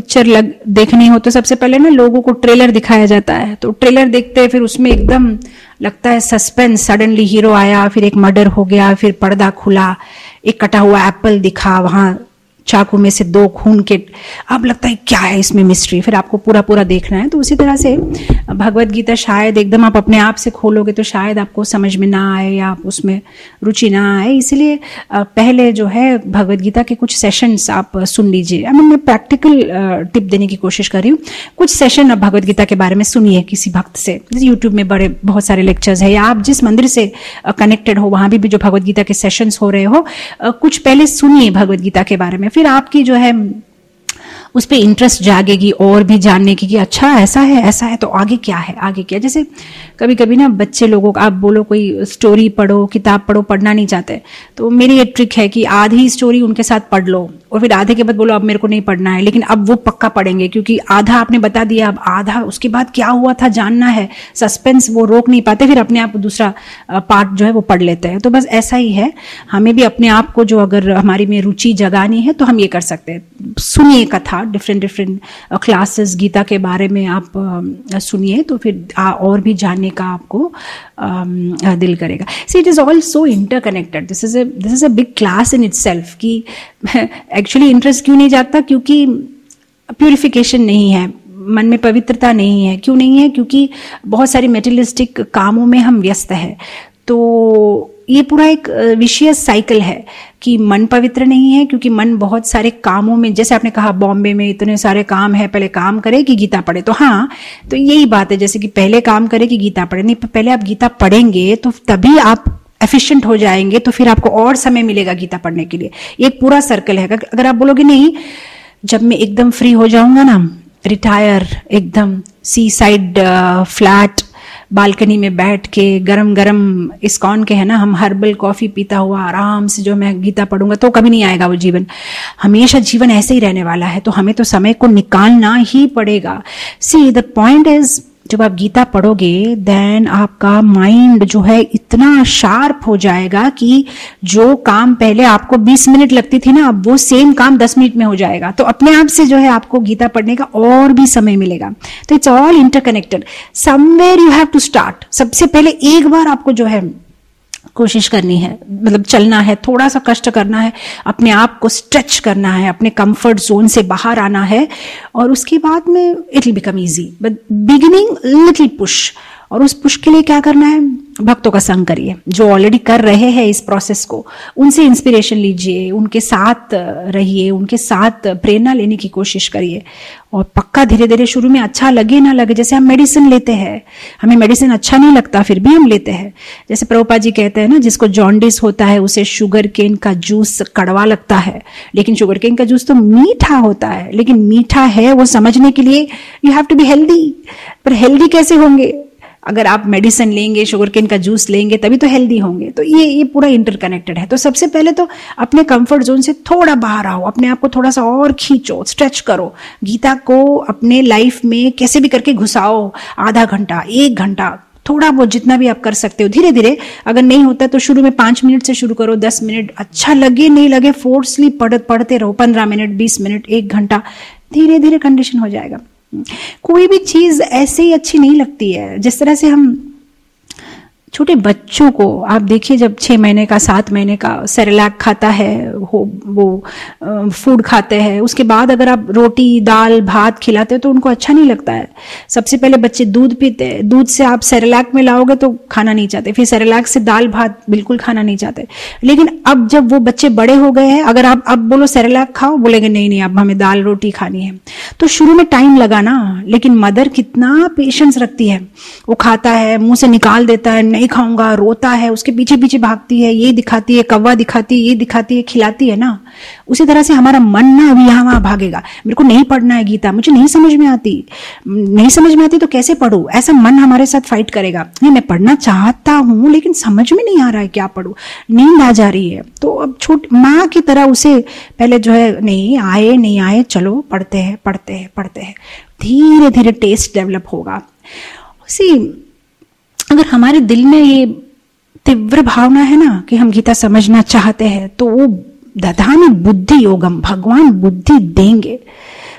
देखनी हो तो सबसे पहले ना लोगों को ट्रेलर दिखाया जाता है, तो ट्रेलर देखते हैं, फिर उसमें एकदम लगता है सस्पेंस, सडनली हीरो आया, फिर एक मर्डर हो गया, फिर पर्दा खुला, एक कटा हुआ एप्पल दिखा, वहां चाकू में से 2 खून के, अब लगता है क्या है इसमें मिस्ट्री, फिर आपको पूरा पूरा देखना है। तो उसी तरह से भगवत गीता शायद एकदम आप अपने आप से खोलोगे तो शायद आपको समझ में ना आए या आप उसमें रुचि ना आए, इसलिए पहले जो है भगवत गीता के कुछ सेशंस आप सुन लीजिए। मैं प्रैक्टिकल टिप देने की कोशिश कर रही हूँ। कुछ सेशन आप भगवत गीता के बारे में सुनिए किसी भक्त से, जैसे यूट्यूब में बड़े बहुत सारे लेक्चर्स है, या आप जिस मंदिर से कनेक्टेड हो वहां भी जो भगवत गीता के सेशंस हो रहे हो, कुछ पहले सुनिए भगवत गीता के बारे में, फिर आपकी जो है उस पर इंटरेस्ट जागेगी और भी जानने की कि अच्छा ऐसा है तो आगे क्या है, आगे क्या। जैसे कभी कभी ना बच्चे लोगों को आप बोलो कोई स्टोरी पढ़ो, किताब पढ़ो, पढ़ना नहीं चाहते, तो मेरी ये ट्रिक है कि आधी स्टोरी उनके साथ पढ़ लो और फिर आधे के बाद बोलो अब मेरे को नहीं पढ़ना है, लेकिन अब वो पक्का पढ़ेंगे क्योंकि आधा आपने बता दिया, अब आधा उसके बाद क्या हुआ था जानना है, सस्पेंस वो रोक नहीं पाते, फिर अपने आप दूसरा पार्ट जो है वो पढ़ लेते हैं। तो बस ऐसा ही है, हमें भी अपने आप को जो अगर हमारी में रुचि जगानी है तो हम ये कर सकते हैं। सुनिए कथा, डिफरेंट क्लासेस गीता के बारे में आप सुनिए तो फिर और भी जानने का आपको दिल करेगा। See it is all so interconnected, this is a big class in itself कि एक्चुअली इंटरेस्ट क्यों नहीं जागता, क्योंकि प्यूरिफिकेशन नहीं है, मन में पवित्रता नहीं है। क्यों नहीं है? क्योंकि बहुत सारी मेटेरियलिस्टिक कामों में हम व्यस्त है। तो ये पूरा एक विशियस साइकिल है कि मन पवित्र नहीं है क्योंकि मन बहुत सारे कामों में, जैसे आपने कहा बॉम्बे में इतने सारे काम है, पहले काम करे कि गीता पढ़े। तो हाँ, तो यही बात है, जैसे कि पहले काम करे कि गीता पढ़े, नहीं पहले आप गीता पढ़ेंगे तो तभी आप एफिशिएंट हो जाएंगे, तो फिर आपको और समय मिलेगा गीता पढ़ने के लिए। एक पूरा सर्कल है। अगर आप बोलोगे नहीं जब मैं एकदम फ्री हो जाऊंगा ना, रिटायर एकदम सी साइड फ्लैट बालकनी में बैठ के गरम गरम इस्कॉन के है ना, हम हर्बल कॉफी पीता हुआ आराम से जो मैं गीता पढ़ूंगा, तो कभी नहीं आएगा वो जीवन। हमेशा जीवन ऐसे ही रहने वाला है, तो हमें तो समय को निकालना ही पड़ेगा। सी द पॉइंट इज, जब आप गीता पढ़ोगे देन आपका माइंड जो है इतना शार्प हो जाएगा कि जो काम पहले आपको 20 मिनट लगती थी ना, अब वो सेम काम 10 मिनट में हो जाएगा। तो अपने आप से जो है आपको गीता पढ़ने का और भी समय मिलेगा। तो it's all interconnected, somewhere you have to start. सबसे पहले एक बार आपको जो है कोशिश करनी है, मतलब चलना है, थोड़ा सा कष्ट करना है, अपने आप को स्ट्रेच करना है, अपने कंफर्ट जोन से बाहर आना है, और उसके बाद में it will become easy, but beginning little push. और उस पुश के लिए क्या करना है? भक्तों का संग करिए, जो ऑलरेडी कर रहे हैं इस प्रोसेस को, उनसे इंस्पिरेशन लीजिए, उनके साथ रहिए, उनके साथ प्रेरणा लेने की कोशिश करिए। और पक्का धीरे धीरे, शुरू में अच्छा लगे ना लगे, जैसे हम मेडिसिन लेते हैं, हमें मेडिसिन अच्छा नहीं लगता फिर भी हम लेते हैं। जैसे प्रभुपाद जी कहते हैं ना, जिसको जॉन्डिस होता है उसे शुगर केन का जूस कड़वा लगता है, लेकिन शुगर केन का जूस तो मीठा होता है। लेकिन मीठा है वो समझने के लिए you have to be healthy. पर हेल्दी कैसे होंगे? अगर आप मेडिसिन लेंगे, शुगर केन का जूस लेंगे, तभी तो हेल्दी होंगे। तो ये पूरा इंटरकनेक्टेड है। तो सबसे पहले तो अपने कंफर्ट जोन से थोड़ा बाहर आओ, अपने आप को थोड़ा सा और खींचो, स्ट्रेच करो, गीता को अपने लाइफ में कैसे भी करके घुसाओ। आधा घंटा, 1 घंटा, थोड़ा बहुत जितना भी आप कर सकते हो, धीरे धीरे। अगर नहीं होता तो शुरू में 5 मिनट से शुरू करो, 10 मिनट, अच्छा लगे नहीं लगे फोर्सली पढ़ते रहो, 15 मिनट, 20 मिनट, 1 घंटा, धीरे धीरे कंडीशन हो जाएगा। कोई भी चीज ऐसे ही अच्छी नहीं लगती है। जिस तरह से हम छोटे बच्चों को आप देखिए, जब 6 महीने का, 7 महीने का सेरेलैक खाता है, वो फूड खाते हैं, उसके बाद अगर आप रोटी दाल भात खिलाते हो तो उनको अच्छा नहीं लगता है। सबसे पहले बच्चे दूध पीते हैं, दूध से आप सेरेलैक में लाओगे तो खाना नहीं चाहते, फिर सेरेलैक से दाल भात बिल्कुल खाना नहीं चाहते। लेकिन अब जब वो बच्चे बड़े हो गए हैं, अगर आप अब बोलो सेरेलैक खाओ, बोलेंगे नहीं अब हमें दाल रोटी खानी है। तो शुरू में टाइम लगा ना, लेकिन मदर कितना पेशेंस रखती है। वो खाता है, मुंह से निकाल देता है, नहीं खाऊंगा, रोता है, उसके पीछे पीछे भागती है, ये दिखाती है, कौवा दिखाती है, ये दिखाती है, खिलाती है ना। उसी तरह से हमारा मन ना अभी यहाँ वहां भागेगा, मेरे को नहीं पढ़ना है गीता, मुझे नहीं समझ में आती तो कैसे पढ़ूं, ऐसा मन हमारे साथ फाइट करेगा। नहीं, मैं पढ़ना चाहता हूं लेकिन समझ में नहीं आ रहा है क्या पढ़ूं, नींद आ जा रही है। तो अब माँ की तरह उसे पहले जो है, नहीं आए चलो पढ़ते हैं, धीरे धीरे टेस्ट डेवलप होगा। अगर हमारे दिल में ये तीव्र भावना है ना कि हम गीता समझना चाहते हैं, तो वो दधामी बुद्धि योगम, भगवान बुद्धि देंगे।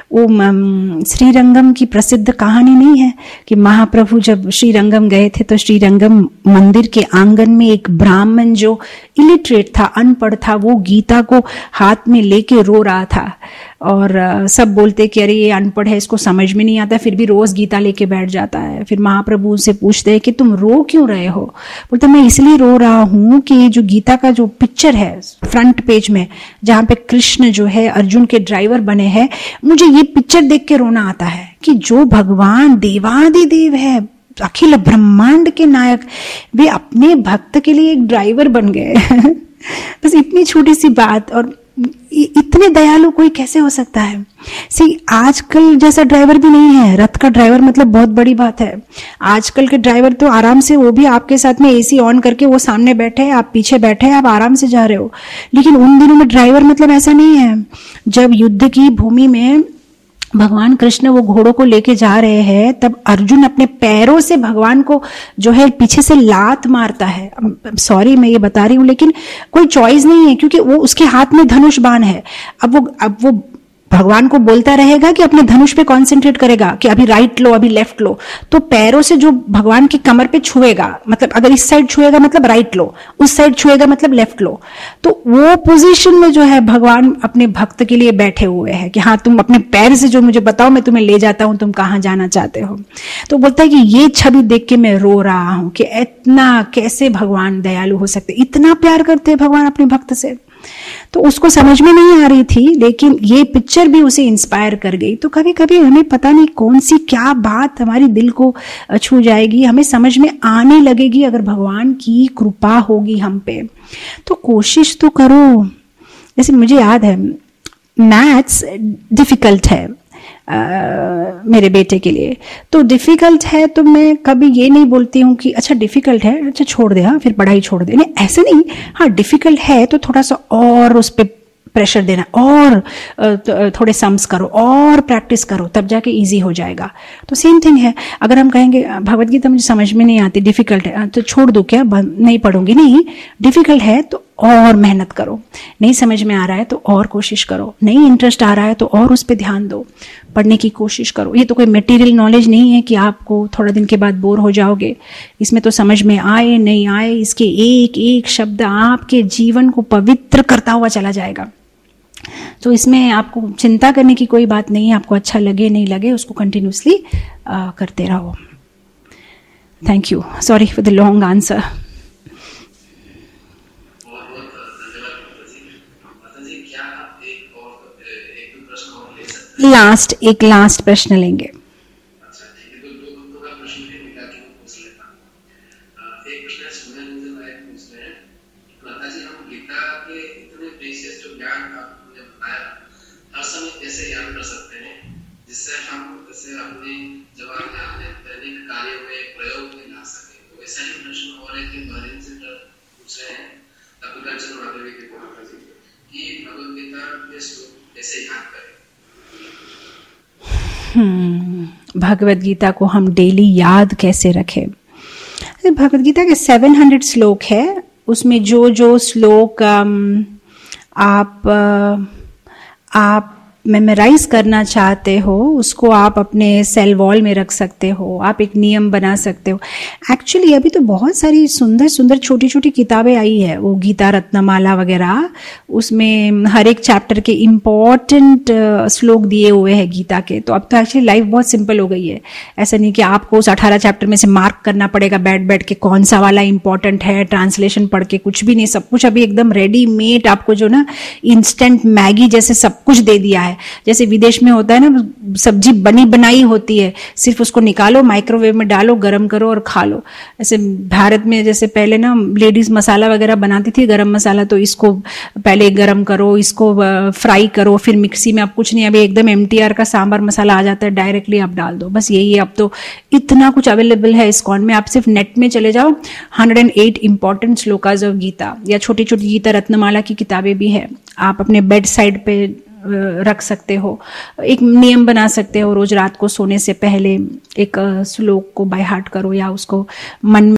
वो श्रीरंगम की प्रसिद्ध कहानी नहीं है कि महाप्रभु जब श्रीरंगम गए थे तो श्रीरंगम मंदिर के आंगन में एक ब्राह्मण जो इलिटरेट था, अनपढ़ था, वो गीता को हाथ में लेके रो रहा था। और सब बोलते कि अरे ये अनपढ़ है, इसको समझ में नहीं आता, फिर भी रोज गीता लेके बैठ जाता है। फिर महाप्रभु से पूछते हैं कि तुम रो क्यों रहे हो? बोलते मैं इसलिए रो रहा हूं कि जो गीता का जो पिक्चर है फ्रंट पेज में, जहां पे कृष्ण जो है अर्जुन के ड्राइवर बने हैं, मुझे ये पिक्चर देख के रोना आता है कि जो भगवान देवादिदेव है, अखिल ब्रह्मांड के नायक, वे अपने भक्त के लिए एक ड्राइवर बन गए। बस इतनी छोटी सी बात, और इतने दयालु कोई कैसे हो सकता है? आजकल जैसा ड्राइवर भी नहीं है। रथ का ड्राइवर मतलब बहुत बड़ी बात है। आजकल के ड्राइवर तो आराम से, वो भी आपके साथ में एसी ऑन करके वो सामने बैठे हैं, आप पीछे बैठे हैं, आप आराम से जा रहे हो। लेकिन उन दिनों में ड्राइवर मतलब ऐसा नहीं है। जब युद्ध की भूमि में भगवान कृष्ण वो घोड़ों को लेके जा रहे हैं, तब अर्जुन अपने पैरों से भगवान को जो है पीछे से लात मारता है। सॉरी मैं ये बता रही हूं, लेकिन कोई चॉइस नहीं है, क्योंकि वो उसके हाथ में धनुष बाण है। अब वो भगवान को बोलता रहेगा कि अपने धनुष पे कंसंट्रेट करेगा कि अभी राइट लो, अभी लेफ्ट लो, तो पैरों से जो भगवान की कमर पे छुएगा, मतलब अगर इस साइड छुएगा मतलब राइट लो, उस साइड छुएगा मतलब लेफ्ट लो। तो वो पोजीशन में जो है भगवान अपने भक्त के लिए बैठे हुए हैं कि हाँ तुम अपने पैर से जो मुझे बताओ, मैं तुम्हें ले जाता हूं, तुम कहां जाना चाहते हो। तो बोलता है कि ये छवि देख के मैं रो रहा हूं कि इतना कैसे भगवान दयालु हो सकते, इतना प्यार करते हैं भगवान अपने भक्त से। तो उसको समझ में नहीं आ रही थी, लेकिन ये पिक्चर भी उसे इंस्पायर कर गई। तो कभी कभी हमें पता नहीं कौन सी क्या बात हमारी दिल को छू जाएगी, हमें समझ में आने लगेगी अगर भगवान की कृपा होगी हम पे। तो कोशिश तो करो। जैसे मुझे याद है, मैथ्स डिफिकल्ट है मेरे बेटे के लिए, तो डिफिकल्ट है तो मैं कभी ये नहीं बोलती हूँ कि अच्छा डिफिकल्ट है, अच्छा छोड़ दे, हाँ फिर पढ़ाई छोड़ दे, नहीं ऐसे नहीं। हाँ डिफिकल्ट है तो थोड़ा सा और उस पर प्रेशर देना, और थोड़े सम्स करो और प्रैक्टिस करो, तब जाके इजी हो जाएगा। तो सेम थिंग है, अगर हम कहेंगे भगवद गीता मुझे समझ में नहीं आती, डिफिकल्ट है, तो छोड़ दो क्या, नहीं पढ़ूंगी, नहीं। डिफिकल्ट है तो और मेहनत करो, नहीं समझ में आ रहा है तो और कोशिश करो, नहीं इंटरेस्ट आ रहा है तो और उस पर ध्यान दो, पढ़ने की कोशिश करो। ये तो कोई मटेरियल नॉलेज नहीं है कि आपको थोड़ा दिन के बाद बोर हो जाओगे। इसमें तो समझ में आए नहीं आए, इसके एक एक शब्द आपके जीवन को पवित्र करता हुआ चला जाएगा। तो इसमें आपको चिंता करने की कोई बात नहीं है। आपको अच्छा लगे नहीं लगे, उसको कंटिन्यूसली करते रहो। Thank you, sorry for the long answer. एक लास्ट प्रश्न लेंगे। भगवत गीता को हम डेली याद कैसे रखें? भगवत गीता के 700 श्लोक है, उसमें जो जो श्लोक आप मेमोराइज करना चाहते हो उसको आप अपने सेल वॉल में रख सकते हो, आप एक नियम बना सकते हो। एक्चुअली अभी तो बहुत सारी सुंदर सुंदर छोटी छोटी किताबें आई है, वो गीता रत्नमाला वगैरह, उसमें हर एक चैप्टर के इम्पॉर्टेंट श्लोक दिए हुए हैं गीता के। तो अब तो एक्चुअली लाइफ बहुत सिंपल हो गई है। ऐसा नहीं कि आपको उस 18 चैप्टर में से मार्क करना पड़ेगा बैठ बैठ के कौन सा वाला इंपॉर्टेंट है, ट्रांसलेशन पढ़ के, कुछ भी नहीं। सब कुछ अभी एकदम रेडीमेड आपको जो ना इंस्टेंट मैगी जैसे सब कुछ दे दिया है। जैसे विदेश में होता है ना, सब्जी बनी बनाई होती है, सिर्फ उसको निकालो, माइक्रोवेव में डालो, गरम करो और खा लो। ऐसे भारत में जैसे पहले ना लेडीज मसाला वगैरह बनाती थी, गरम मसाला, तो इसको पहले गरम करो, इसको फ्राई करो, फिर मिक्सी में। अब कुछ नहीं, अभी एकदम MTR का सांबर मसाला आ जाता है, डायरेक्टली आप डाल दो, बस यही है। अब तो इतना कुछ अवेलेबल है इस्कॉन में। आप सिर्फ नेट में चले जाओ, 108 इंपॉर्टेंट श्लोकाज ऑफ गीता, या छोटी छोटी गीता रत्नमाला की किताबें भी है, आप अपने बेड साइड पे रख सकते हो। एक नियम बना सकते हो, रोज रात को सोने से पहले एक श्लोक को बाय हार्ट करो, या उसको मन